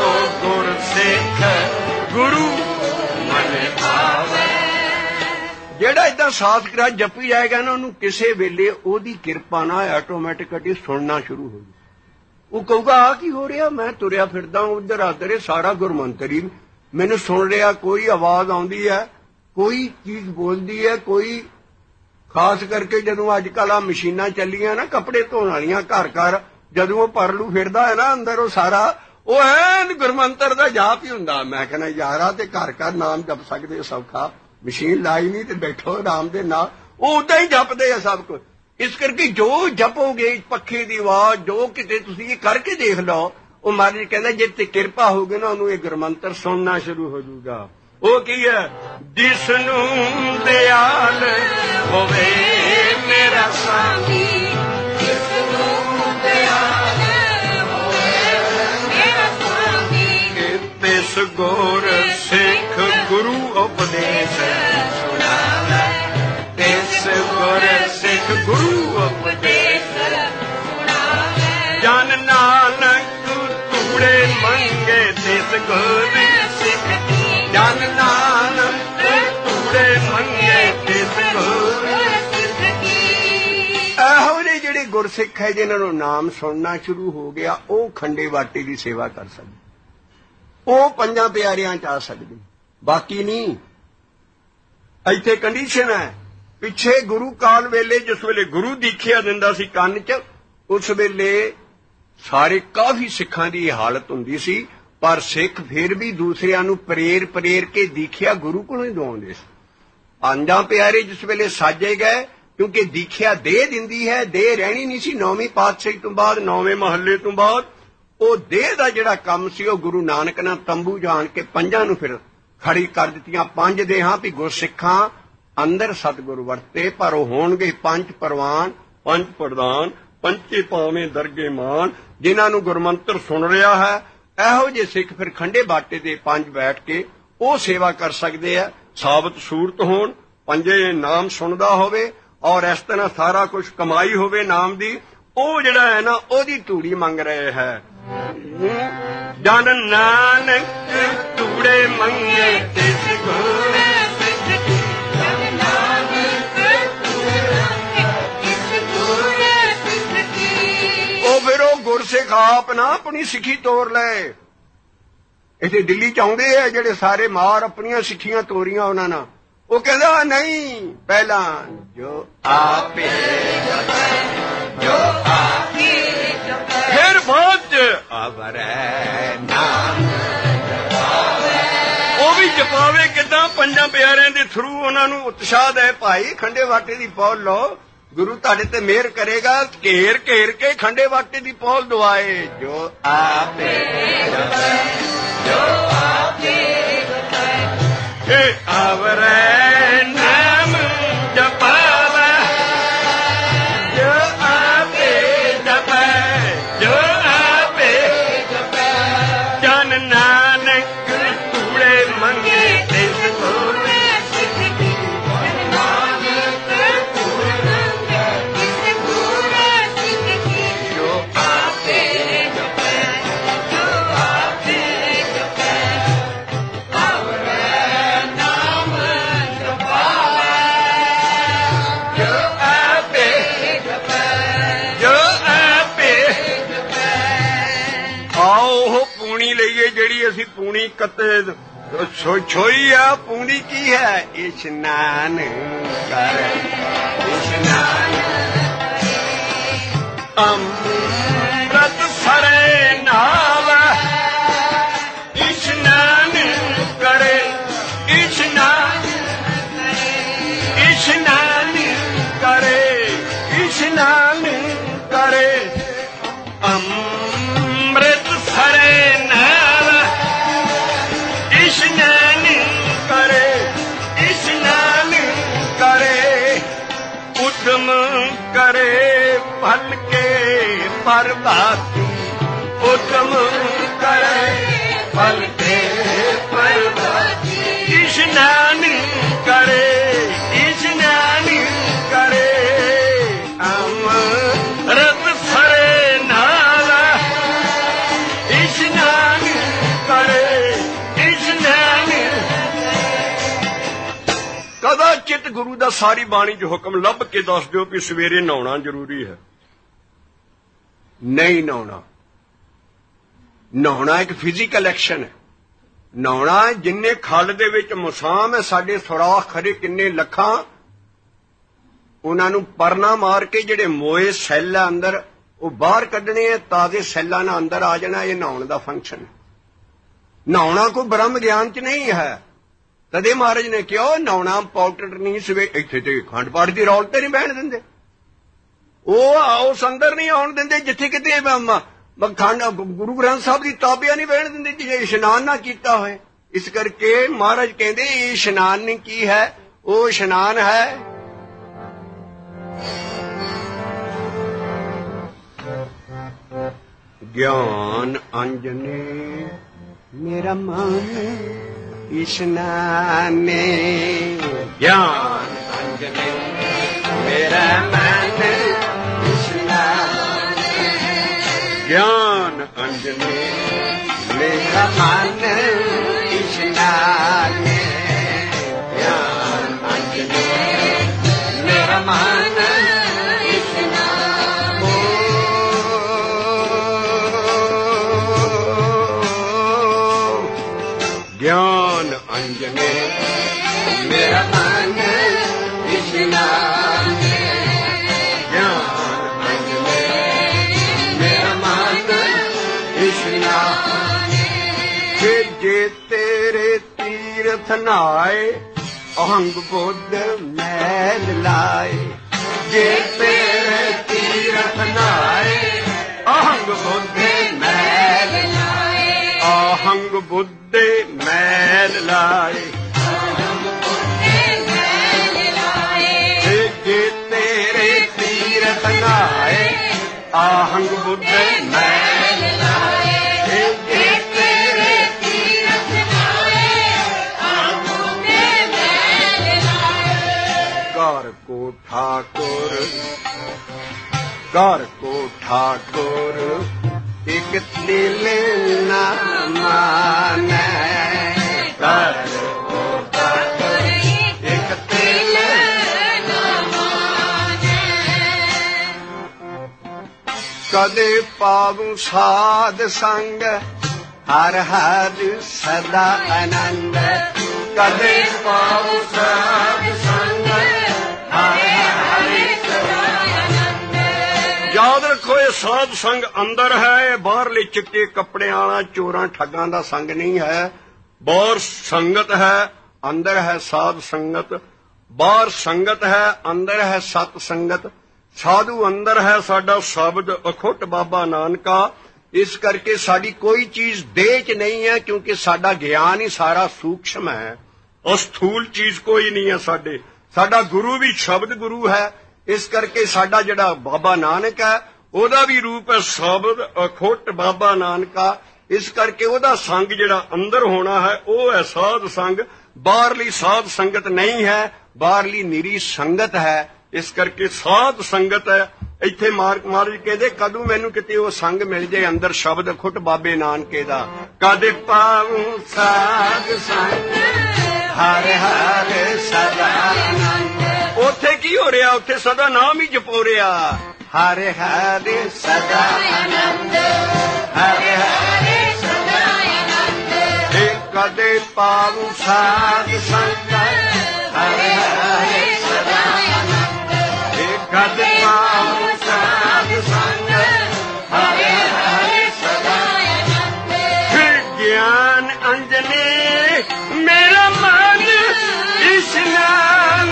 गुरसिख गुरु मन भावै। ਜਿਹੜਾ ਇਦਾਂ ਸਾਥ ਕਰਾ ਜਪੀ ਜਾਏਗਾ ਨਾ, ਉਹਨੂੰ ਕਿਸੇ ਵੇਲੇ ਉਹਦੀ ਕਿਰਪਾ ਨਾਲ ਆਟੋਮੈਟਿਕਲੀ ਸੁਣਨਾ ਸ਼ੁਰੂ ਹੋ ਜਾਊ। ਉਹ ਕਹੂਗਾ ਆ ਕੀ ਹੋ ਰਿਹਾ, ਮੈਂ ਤੁਰਿਆ ਫਿਰਦਾ ਉਧਰ ਆਧਰੇ ਸਾਰਾ ਗੁਰਮੰਤਰੀ ਮੈਨੂੰ ਸੁਣ ਰਿਹਾ, ਕੋਈ ਆਵਾਜ਼ ਆਉਂਦੀ ਹੈ, ਕੋਈ ਚੀਜ਼ ਬੋਲਦੀ ਹੈ, ਕੋਈ ਖਾਸ ਕਰਕੇ ਜਦੋਂ ਅੱਜ ਕੱਲ੍ਹ ਆ ਮਸ਼ੀਨਾਂ ਚੱਲੀਆਂ ਨਾ ਕੱਪੜੇ ਧੋਣ ਵਾਲੀਆਂ ਘਰ ਘਰ, ਜਦੋਂ ਉਹ ਪਰਲੂ ਫਿਰਦਾ ਹੈ ਨਾ ਅੰਦਰ, ਉਹ ਸਾਰਾ ਉਹ ਐਨ ਗੁਰਮੰਤਰ ਦਾ ਜਾਪ ਹੀ ਹੁੰਦਾ। ਮੈਂ ਕਹਿੰਦਾ ਯਾਰਾ ਤੇ ਘਰ ਘਰ ਨਾਮ ਜਪ ਸਕਦੇ ਸੌਖਾ, ਮਸ਼ੀਨ ਲਾਈ ਨਹੀਂ ਤੇ ਬੈਠੋ ਆਰਾਮ ਦੇ ਨਾਲ, ਉਹ ਉਦਾਂ ਹੀ ਜਪਦੇ ਆ ਸਭ ਕੁਝ। ਇਸ ਕਰਕੇ ਜੋ ਜਪੋਗੇ ਪੱਖੇ ਦੀ ਆਵਾਜ਼, ਜੋ ਕਿਤੇ ਤੁਸੀਂ ਇਹ ਕਰਕੇ ਦੇਖ ਲਓ, ਉਹ ਮਹਾਰਾਜ ਕਹਿੰਦਾ ਜੇ ਤੇ ਕਿਰਪਾ ਹੋਊਗੀ ਨਾ ਉਹਨੂੰ ਇਹ ਗੁਰਮੰਤਰ ਸੁਣਨਾ ਸ਼ੁਰੂ ਹੋ ਜਾਊਗਾ। ਉਹ ਕੀ ਹੈ, ਜਿਸ ਨੂੰ ਦਿਆਲ ਹੋਵੇ ਮੇਰਾ ਸਾਮੀ, ਜਿਸ ਨੂੰ ਦਿਆਲ ਹੋਵੇ ਮੇਰਾ ਸਾਮੀ, ਤਿਸ ਗੁਰ ਸਿੱਖ ਗੁਰੂ ਉਪਦੇਸ਼ ਸੁਣਾਵੇ, ਤਿਸ ਗੁਰ ਸਿੱਖ ਗੁਰੂ ਉਪਦੇਸ਼ ਸੁਣਾਵੇ। ਜਨ ਨਾਨਕ ਤੂੜੇ ਮੰਗੇ ਤਿਸ ਗੁਰ ਸਿੱਖ, ਜਨ ਨਾਨਕ ਤੂੜੇ ਮੰਗੇ ਤਿਸ ਗੁਰ ਸਿੱਖ ਕੀ। ਇਹੋ ਜਿਹੇ ਜਿਹੜੇ ਗੁਰਸਿੱਖ ਹੈ ਜਿਨ੍ਹਾਂ ਨੂੰ ਨਾਮ ਸੁਣਨਾ ਸ਼ੁਰੂ ਹੋ ਗਿਆ, ਉਹ ਖੰਡੇ ਬਾਟੇ ਦੀ ਸੇਵਾ ਕਰ ਸਕਦੇ, ਉਹ ਪੰਜਾਂ ਪਿਆਰਿਆਂ ਚ ਆ ਸਕਦੇ, ਬਾਕੀ ਨਹੀਂ। ਇੱਥੇ ਕੰਡੀਸ਼ਨ ਹੈ, ਪਿੱਛੇ ਗੁਰੂ ਕਾਲ ਵੇਲੇ ਜਿਸ ਵੇਲੇ ਗੁਰੂ ਦੀਖਿਆ ਦਿੰਦਾ ਸੀ ਕੰਨ ਚ, ਉਸ ਵੇਲੇ ਸਾਰੇ ਕਾਫੀ ਸਿੱਖਾਂ ਦੀ ਹਾਲਤ ਹੁੰਦੀ ਸੀ, ਪਰ ਸਿੱਖ ਫਿਰ ਵੀ ਦੂਸਰਿਆਂ ਨੂੰ ਪ੍ਰੇਰ ਪ੍ਰੇਰ ਕੇ ਦੀਖਿਆ ਗੁਰੂ ਕੋਲੋਂ ਹੀ ਦਵਾਉਂਦੇ ਸੀ। ਪੰਜਾਂ ਪਿਆਰੇ ਜਿਸ ਵੇਲੇ ਸਾਜੇ ਗਏ, ਕਿਉਂਕਿ ਦੀਖਿਆ ਦੇਹ ਦਿੰਦੀ ਹੈ, ਦੇਹ ਰਹਿਣੀ ਨਹੀਂ ਸੀ। ਨੌਵੀਂ ਪਾਤਸ਼ਾਹੀ ਤੋਂ ਬਾਅਦ, ਨੌਵੇਂ ਮਹੱਲੇ ਤੋਂ ਬਾਅਦ, ਉਹ ਦੇਹ ਦਾ ਜਿਹੜਾ ਕੰਮ ਸੀ ਉਹ ਗੁਰੂ ਨਾਨਕ ਨੇ ਤੰਬੂ ਜਾਣ ਕੇ ਪੰਜਾਂ ਨੂੰ ਫਿਰ ਖੜੀ ਕਰ ਦਿੱਤੀਆਂ। ਪੰਜ ਦੇਹਾਂ ਵੀ ਗੁਰਸਿੱਖਾਂ ਅੰਦਰ ਸਤਿਗੁਰ ਵਰਤੇ, ਪਰ ਉਹ ਹੋਣਗੇ ਪੰਜ ਪ੍ਰਵਾਨ, ਪੰਜ ਪ੍ਰਧਾਨ, ਪੰਚੇ ਪਾਵੇਂ ਦਰਗੇ ਮਾਨ, ਜਿਨ੍ਹਾਂ ਨੂੰ ਗੁਰਮੰਤਰ ਸੁਣ ਰਿਹਾ ਹੈ। ਇਹੋ ਜਿਹੇ ਸਿੱਖ ਫਿਰ ਖੰਡੇ ਬਾਟੇ ਦੇ ਪੰਜ ਬੈਠ ਕੇ ਉਹ ਸੇਵਾ ਕਰ ਸਕਦੇ ਆ, ਸਾਬਤ ਸੂਰਤ ਹੋਣ, ਪੰਜੇ ਨਾਮ ਸੁਣਦਾ ਹੋਵੇ ਔਰ ਇਸ ਤਰ੍ਹਾਂ ਸਾਰਾ ਕੁਝ ਕਮਾਈ ਹੋਵੇ ਨਾਮ ਦੀ। ਉਹ ਜਿਹੜਾ ਹੈ ਨਾ ਉਹਦੀ ਧੂੜੀ ਮੰਗ ਰਹੇ ਹੈ। ਜਨ ਨਾਨਕ ਤੂੜੇ ਮੰਗੇ ਤਿਸ ਗੁਰ ਸਿੱਖ, ਜਨ ਨਾਨਕ ਤੂੜੇ ਮੰਗੇ ਤਿਸ ਗੁਰ ਸਿੱਖ ਕੀ। ਉਹ ਫਿਰ ਉਹ ਗੁਰਸਿੱਖ ਆਪ ਨਾ ਆਪਣੀ ਸਿੱਖੀ ਤੋਰ ਲਏ। ਇੱਥੇ ਦਿੱਲੀ ਚ ਆਉਂਦੇ ਆ ਜਿਹੜੇ ਸਾਰੇ ਮਾਰ ਆਪਣੀਆਂ ਸਿੱਖੀਆਂ ਤੋਰੀਆਂ ਉਹਨਾਂ ਨਾਲ, ਉਹ ਕਹਿੰਦਾ ਨਹੀਂ, ਪਹਿਲਾਂ ਜੋ ਆਪੇ ਜੋ ਆਪੇ ਫਿਰ ਬਾਅਦ ਚ ਅਵਰੈ ਨਾਮ ਜਪਾਵੇ। ਉਹ ਵੀ ਜਪਾਵੇ ਕਿੱਦਾਂ? ਪੰਜਾਂ ਪਿਆਰਿਆਂ ਦੇ ਥਰੂ ਉਹਨਾਂ ਨੂੰ ਉਤਸ਼ਾਹ ਦੇ, ਭਾਈ ਖੰਡੇ ਵਾਟੇ ਦੀ ਪੌਲ ਲਓ, ਗੁਰੂ ਤੁਹਾਡੇ ਤੇ ਮਿਹਰ ਕਰੇਗਾ। ਘੇਰ ਘੇਰ ਕੇ ਖੰਡੇ ਵਾਟੇ ਦੀ ਪੌਲ ਦਵਾਏ। ਜੋ ਆਪੇ ਜੋ ਆਪੇ ਅਵਰੈ ਨਾਮ ਜਪਾਵੇ, ਜੋ ਆਪੇ ਜਪੈ, ਜੋ ਆਪੇ ਜਪੈ। ਜਨ ਨਾਨਕ ਤੂੜੇ ਮੰਗੇ ਤਿਸ ਗੁਰ ਸਿੱਖ ਕੀ, ਜਨ ਨਾਨਕ ਤੂੜੇ ਮੰਗੇ ਤਿਸ ਗੁਰ ਸਿੱਖ ਕੀ। ਜੋ ਆਪੇ ਜਪੈ, ਜੋ ਆਪੇ ਜਪੈ, ਅਵਰੈ ਨਾਮ ਜਪਾਵੇ। ਜੀ ਅਸੀਂ ਪੂਣੀ ਕੱਤੇ ਛੋਈ ਆ। ਪੂਣੀ ਕੀ ਹੈ? ਇਸ਼ਨਾਨ ਕਰ ਇਸ਼ਨਾਨ ਅੰਮ੍ਰਿਤ ਸਰੇ ਨਾਲ ਇਸ਼ਨਾਨ ਕਰੇ ਇਸ਼ਨਾਨ ਇਸ਼ਨਾਨ ਕਰੇ ਇਸ਼ਨਾਨ ਕਰੇ ਅੰਮ੍ਰਿਤ ਸਰੇ ਨਾਲ ਇਸ਼ਨਾਨ ਕਰੇ ਇਸ਼ਨਾਨ ਕਰੇ ਉਦਮ ਕਰੇ ਭਲ ਕੇ ਪ੍ਰਭਾਤੀ ਉਦਮ ਕਰੇ ਭਲ ਕੇ ਪ੍ਰਭਾਤੀ ਇਸ਼ਨਾਨ ਕਰੇ ਇਸ਼ਨਾਨ ਕਰੇ ਅੰਮ੍ਰਿਤ ਸਰੇ ਨਾਲ ਇਸ਼ਨਾਨ ਕਰੇ ਇਸ਼ਨਾਨ। ਕਦਾਚਿਤ ਗੁਰੂ ਦਾ ਸਾਰੀ ਬਾਣੀ 'ਚ ਹੁਕਮ ਲੱਭ ਕੇ ਦੱਸ ਦਿਓ ਕਿ ਸਵੇਰੇ ਨਹਾਉਣਾ ਜ਼ਰੂਰੀ ਹੈ। ਨਹੀਂ ਨਹਾਉਣਾ। ਨਹਾਉਣਾ ਇੱਕ ਫਿਜ਼ੀਕਲ ਐਕਸ਼ਨ ਹੈ। ਨਹਾਉਣਾ ਜਿੰਨੇ ਖੱਲ ਦੇ ਵਿੱਚ ਮੁਸਾਮ ਹੈ, ਸਾਡੇ ਸੁਰਾਖ ਖਰੇ ਕਿੰਨੇ ਲੱਖਾਂ, ਉਹਨਾਂ ਨੂੰ ਪਰਨਾ ਮਾਰ ਕੇ ਜਿਹੜੇ ਮੋਏ ਸੈੱਲ ਆ ਅੰਦਰ ਉਹ ਬਾਹਰ ਕੱਢਣੇ ਆ, ਤਾਜ਼ੇ ਸੈੱਲਾਂ ਨਾਲ ਅੰਦਰ ਆ ਜਾਣਾ। ਇਹ ਨਹਾਉਣ ਦਾ ਫੰਕਸ਼ਨ ਹੈ। ਨਹਾਉਣਾ ਕੋਈ ਬ੍ਰਹਮ ਗਿਆਨ 'ਚ ਨਹੀਂ ਹੈ। ਤਦੇ ਮਹਾਰਾਜ ਨੇ ਕਿਹਾ ਨਹਾਉਣਾ ਪਾਊਡਰ ਨਹੀਂ ਸਵੇ। ਇੱਥੇ ਤੇ ਖੰਡ ਪਾਠ ਦੀ ਰੌਲ ਤੇ ਨਹੀਂ ਬਹਿਣ ਦਿੰਦੇ। ਉਹ ਉਸ ਅੰਦਰ ਨਹੀਂ ਆਉਣ ਦਿੰਦੇ ਜਿੱਥੇ ਕਿਤੇ ਖੰਡ ਗੁਰੂ ਗ੍ਰੰਥ ਸਾਹਿਬ ਦੀ ਤਾਬਿਆ ਨਹੀਂ ਬਹਿਣ ਦਿੰਦੇ ਜੇ ਇਸ਼ਨਾਨ ਨਾ ਕੀਤਾ ਹੋਏ। ਇਸ ਕਰਕੇ ਮਹਾਰਾਜ ਕਹਿੰਦੇ ਇਹ ਇਸ਼ਨਾਨ ਨਹੀਂ ਕੀ ਹੈ? ਉਹ ਇਸ਼ਨਾਨ ਹੈ ਗਿਆਨ ਅੰਜਨੇ ਮੇਰਾ ਮਨ ਇਸ਼ਨਾਨੇ ਗਿਆਨ ਅੰਜਨੇ ਮੇਰਾ ਮਨ ਇਸ਼ਨਾਨੇ ਗਿਆਨ ਅੰਜਨੇ ਮੇਰਾ ਮਨ ਇਸ਼ਨਾਨੇ ਗਿਆਨ ਅੰਜਨੇ ਮੇਰਾ ਮਨ ਗਿਆਨ ਅੰਜਨੇ ਮੇਰਾ ਮਨ ਇਸ਼ਨਾਨੇ ਗਿਆਨ ਅੰਜਨੇ ਮੇਰਾ ਮਨ ਇਸ਼ਨਾਨੇ। ਜੇ ਜੇ ਤੇਰੇ ਤੀਰਥ ਨਾਏ ਅਹੰਗ ਬੁੱਧ ਮੈਲ ਲਾਏ। ਜੇ ਤੇਰੇ ਤੀਰਥ ਨਾਏ ਅਹੰਗ ਬੁੱਧ ਮੈਲ ਲਾਏ ਅਹੰਗ ਬੁੱਧੇ ਮੈਲ ਲਾਏ ਜੇ ਤੇਰੇ ਤੀਰਥ ਨਾਏ ਆਹੰਗ ਬੁੱਧੇ ਮੈਲ ਲਾਏ ਜੇ ਤੇਰੇ ਤੀਰਥ ਨਾਏ ਆਹੰਗ ਬੁੱਧੇ ਮੈਲ ਲਾਏ। ਘਰ ਕੋ ਠਾਕੁਰ ਘਰ ਕੋ ਠਾਕੁਰ ਇੱਕ ਦਿਲ ਨਾ ਮਾਨੈ। ਘਰ ਕੋ ਠਾਕੁਰ ਇੱਕ ਦਿਲ ਨਾ ਮਾਨੈ। ਕਦੇ ਪਾਵੂ ਸਾਧ ਸੰਗ ਹਰ ਹਰ ਸਦਾ ਆਨੰਦ। ਕਦੇ ਪਾਵੂ ਸਾਧ ਸੰਗ ਹਰ ਹਰ ਸਦਾ ਆਨੰਦ। ਯਾਦ ਰੱਖੋ ਇਹ ਸਾਧ ਸੰਗ ਅੰਦਰ ਹੈ, ਇਹ ਬਾਹਰਲੇ ਚਿੱਟੇ ਕੱਪੜਿਆਂ ਵਾਲਾ ਚੋਰਾਂ ਠੱਗਾਂ ਦਾ ਸੰਗ ਨਹੀਂ ਹੈ। ਬਾਹਰ ਸੰਗਤ ਹੈ, ਅੰਦਰ ਹੈ ਸਾਧ ਸੰਗਤ। ਬਾਹਰ ਸੰਗਤ ਹੈ, ਅੰਦਰ ਹੈ ਸਤ ਸੰਗਤ। ਸਾਧੂ ਅੰਦਰ ਹੈ ਸਾਡਾ ਸ਼ਬਦ ਅਖੁੱਟ ਬਾਬਾ ਨਾਨਕਾ। ਇਸ ਕਰਕੇ ਸਾਡੀ ਕੋਈ ਚੀਜ਼ ਦੇਹ 'ਚ ਨਹੀਂ ਹੈ ਕਿਉਂਕਿ ਸਾਡਾ ਗਿਆਨ ਹੀ ਸਾਰਾ ਸੂਖਸ਼ਮ ਹੈ। ਉਹ ਸਥੂਲ ਚੀਜ਼ ਕੋਈ ਨਹੀਂ ਹੈ ਸਾਡੇ। ਸਾਡਾ ਗੁਰੂ ਵੀ ਸ਼ਬਦ ਗੁਰੂ ਹੈ। ਇਸ ਕਰਕੇ ਸਾਡਾ ਜਿਹੜਾ ਬਾਬਾ ਨਾਨਕ ਹੈ ਉਹਦਾ ਵੀ ਰੂਪ ਹੈ ਸ਼ਬਦ ਅਖੁੱਟ ਬਾਬਾ ਨਾਨਕਾ। ਇਸ ਕਰਕੇ ਉਹਦਾ ਸੰਗ ਜਿਹੜਾ ਅੰਦਰ ਹੋਣਾ ਹੈ ਉਹ ਹੈ ਸਾਧ ਸੰਗ। ਬਾਹਰਲੀ ਸਾਧ ਸੰਗਤ ਨਹੀਂ ਹੈ, ਬਾਹਰਲੀ ਨਿਰੀ ਸੰਗਤ ਹੈ। ਇਸ ਕਰਕੇ ਸਾਧ ਸੰਗਤ ਹੈ। ਇੱਥੇ ਮਹਾਰਾਜ ਕਹਿੰਦੇ ਕਦੋਂ ਮੈਨੂੰ ਕਿਤੇ ਉਹ ਸੰਗ ਮਿਲ ਜੇ ਅੰਦਰ ਸ਼ਬਦ ਅਖੁੱਟ ਬਾਬੇ ਨਾਨਕੇ ਦਾ। ਕਦੇ ਪਾਵੂੰ ਸਾਧ ਸੰਗ ਹਰ ਹਰ ਸਦਾ ਆਨੰਦ। ਉੱਥੇ ਕੀ ਹੋ ਰਿਹਾ? ਉੱਥੇ ਸਦਾ ਨਾਮ ਹੀ ਜਪੋ ਰਿਹਾ। ਹਰ ਹਰ ਸਦਾ ਆਨੰਦ ਹਰ ਹਰ ਸਦਾ ਆਨੰਦ कदे पाऊं साध संगत हरे हरे सदा आनंद कदे पाऊं साध संगत हरे हरे सदा आनंद ज्ञान अंजनी मेरा मन इस्नान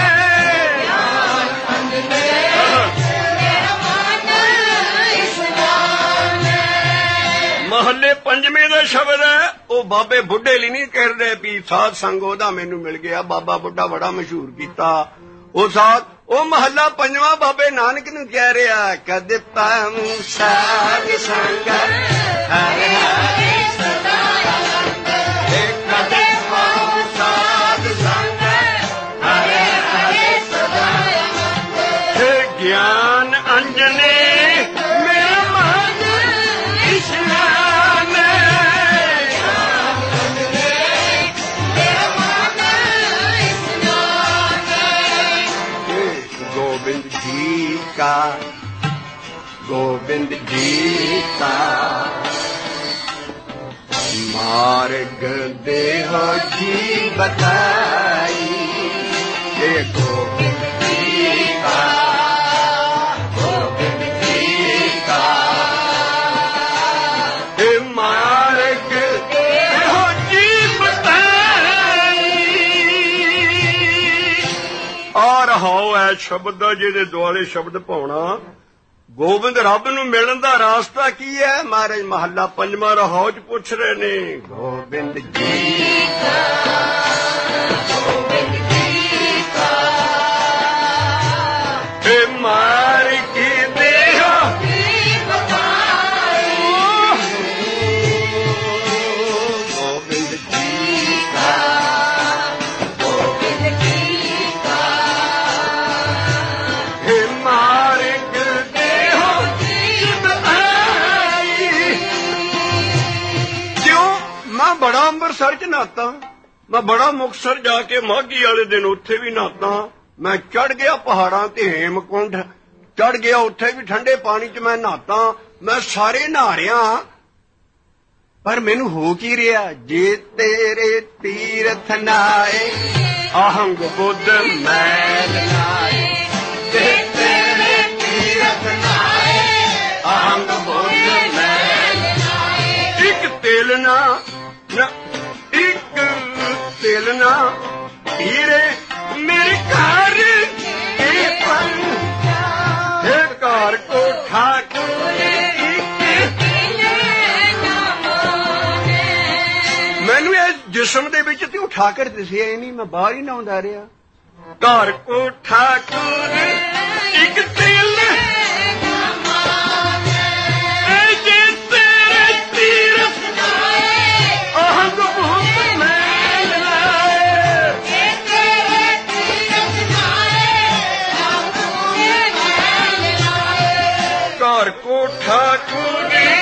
महले पंजवें का शब्द है वो बाबे बुढ़े लिए नहीं कह रहे भी साध संग ओदा मैनू मिल गया बाबा बुढ़ा बड़ा मशहूर किया वो साध वो महला पंजवा बाबे नानक नू कह रहा कदे पाऊं साध संग हरे हरे सदा आनंद कदे पाऊं साध संग हरे हरे सदा आनंद ज्ञान अंजनी मेरा मन इस्नान गोविंद जी का गोविंद जी का मार्ग देह जी बताई ये गोविंद जी का गोविंद जी का ये मार्ग देह जी बताई और हाओ है शब्द जिहदे दुआले शब्द पाउणा गोबिंद रब नूं मिलण दा रास्ता की है महाराज महला पंजवां रहाओ च पुछ रहे ने गोबिंद जी का गोबिंद जी का ए मार के देह गोबिंद जी का गोबिंद जी का ए मार मैं बड़ा अंबरसर च नहाता मैं बड़ा मुक्तसर जाके माघी वाले दिन उत्थे भी नहाता मैं चढ़ गया पहाड़ां ते हेमकुंड चढ़ गया उत्थे भी ठंडे पानी च मैं नहाता मैं सारे नहा रहा पर मैनू हो की रहा जे तेरे तीरथ नाए आहंग बुद्ध मैल नाए जे तेरे तीरथ नाए आहंग बुद्ध मैल नाए एक तेलना एक तेलना हीरे मेरे घर के पन घर को ठाकुर मैनू ये जिस्म दे विच ते उठा कर दिसिया ही नहीं मैं बाहर ही नहाउंदा रहा घर को ठाकुर एक तेल घर को ठाकुर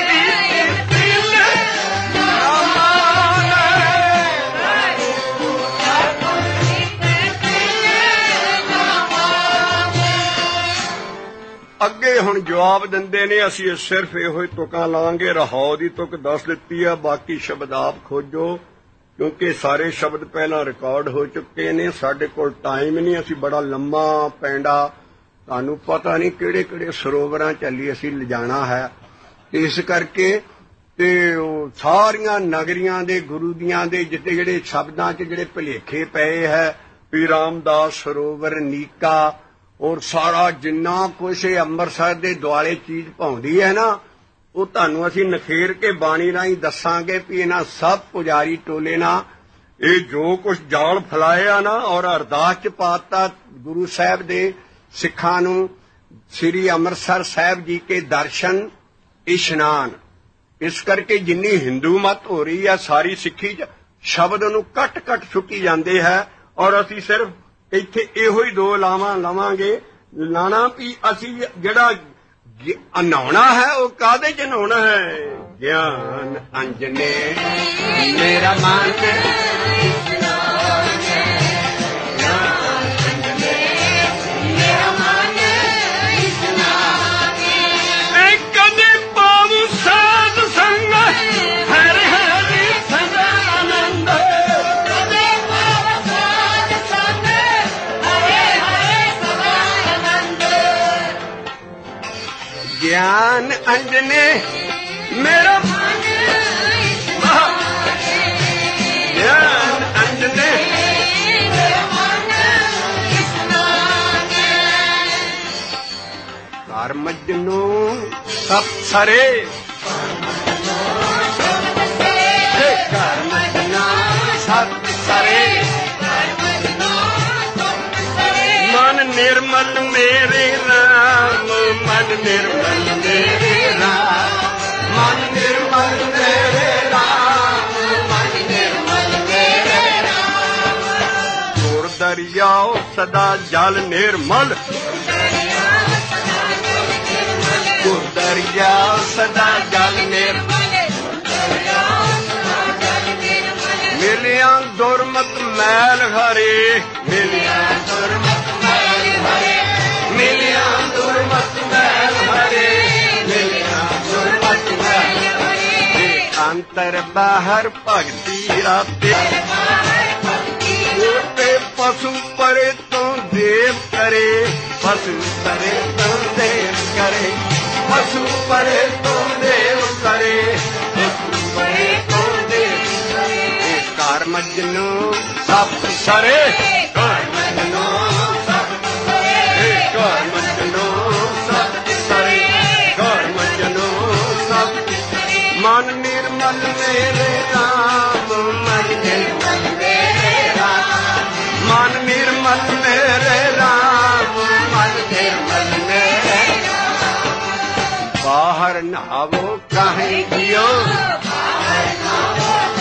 ਅੱਗੇ ਹੁਣ ਜਵਾਬ ਦਿੰਦੇ ਨੇ ਅਸੀਂ ਸਿਰਫ ਇਹੋ ਹੀ ਤੁਕਾਂ ਲਾਂਗੇ ਰਹਾਉ ਦੀ ਤੁਕ ਦੱਸ ਦਿੱਤੀ ਆ ਬਾਕੀ ਸ਼ਬਦ ਆਪ ਖੋਜੋ ਕਿਉਂਕਿ ਸਾਰੇ ਸ਼ਬਦ ਪਹਿਲਾਂ ਰਿਕਾਰਡ ਹੋ ਚੁੱਕੇ ਨੇ ਸਾਡੇ ਕੋਲ ਟਾਈਮ ਨਹੀਂ ਅਸੀਂ ਬੜਾ ਲੰਮਾ ਪੈਂਡਾ ਤੁਹਾਨੂੰ ਪਤਾ ਨਹੀਂ ਕਿਹੜੇ ਕਿਹੜੇ ਸਰੋਵਰਾਂ ਚੱਲੀ ਅਸੀਂ ਲਿਜਾਣਾ ਹੈ ਇਸ ਕਰਕੇ ਤੇ ਉਹ ਸਾਰੀਆਂ ਨਗਰੀਆਂ ਦੇ ਗੁਰੂ ਦੀਆਂ ਦੇ ਜਿੱਤੇ ਜਿਹੜੇ ਸ਼ਬਦਾਂ 'ਚ ਜਿਹੜੇ ਭੁਲੇਖੇ ਪਏ ਹੈ ਵੀ ਰਾਮਦਾਸ ਸਰੋਵਰ ਨੀਕਾ ਔਰ ਸਾਰਾ ਜਿੰਨਾ ਕੁਛ ਇਹ ਅੰਮ੍ਰਿਤਸਰ ਦੇ ਦੁਆਲੇ ਚੀਜ਼ ਪਾਉਂਦੀ ਹੈ ਨਾ ਉਹ ਤੁਹਾਨੂੰ ਅਸੀਂ ਨਖੇਰ ਕੇ ਬਾਣੀ ਰਾਹੀਂ ਦੱਸਾਂਗੇ ਵੀ ਇਹਨਾਂ ਸਭ ਪੁਜਾਰੀ ਟੋਲੇ ਨਾਲ ਇਹ ਜੋ ਕੁਛ ਜਾਲ ਫਲਾਇਆ ਨਾ ਔਰ ਅਰਦਾਸ 'ਚ ਪਾਤਾ ਗੁਰੂ ਸਾਹਿਬ ਦੇ ਸਿੱਖਾਂ ਨੂੰ ਸ੍ਰੀ ਅੰਮ੍ਰਿਤਸਰ ਸਾਹਿਬ ਜੀ ਕੇ ਦਰਸ਼ਨ ਇਸ਼ਨਾਨ ਇਸ ਕਰਕੇ ਜਿੰਨੀ ਹਿੰਦੂ ਮਤ ਹੋ ਰਹੀ ਹੈ ਸਾਰੀ ਸਿੱਖੀ 'ਚ ਸ਼ਬਦ ਨੂੰ ਕੱਟ ਕੱਟ ਛੁੱਟੀ ਜਾਂਦੇ ਹੈ ਔਰ ਅਸੀਂ ਸਿਰਫ ਇੱਥੇ ਇਹੋ ਹੀ ਦੋ ਲਾਵਾਂ ਲਵਾਂਗੇ ਲਾਣਾ ਵੀ ਅਸੀਂ ਜਿਹੜਾ ਨਹਾਉਣਾ ਹੈ ਉਹ ਕਾਹਦੇ 'ਚ ਨਹਾਉਣਾ ਹੈ ਗਿਆਨ ਅੰਜਨੇ ਮੇਰਾ ਮਨ ਕਦੇ ਪਾਵੂ ਸਾਧ ਸੰਗ ਹਰ ਹਰੀ ਸਦਾ ਆਨੰਦ ज्ञान अंजने मेरा ज्ञान अंजने कर्मजनो सब सरे कर्मजना सब सरे मन निर्मल मेरे राम मन निर्मल मेरे राम मन निर्मल मेरे राम मन निर्मल मेरे राम दूर दरियाओ सदा जल निर्मल दूर दरियाओ सदा जल निर्मल मिलिया दुर्मत मैल हरे मिलिया दुर्मत मैल हरे मिलिया दुर्मत मैल हरे मिलिया दुर्मत मैल हरे अंतर बाहर भगती राते ते पशु परे तो देव करे पशु परे तो देव करे पशु परे तो देव करे पशु परे तो देव कर्मजनो सब सरे कर्मजनो सब सरे कर्मजनो सब सरे कर्मजनो सब मन निर्मल मेरे राम मन निर्मल मेरे राम मन निर्मल मेरे राम मन निर्मल मेरे बाहर नहावो कहीं जियो बाहर नहावो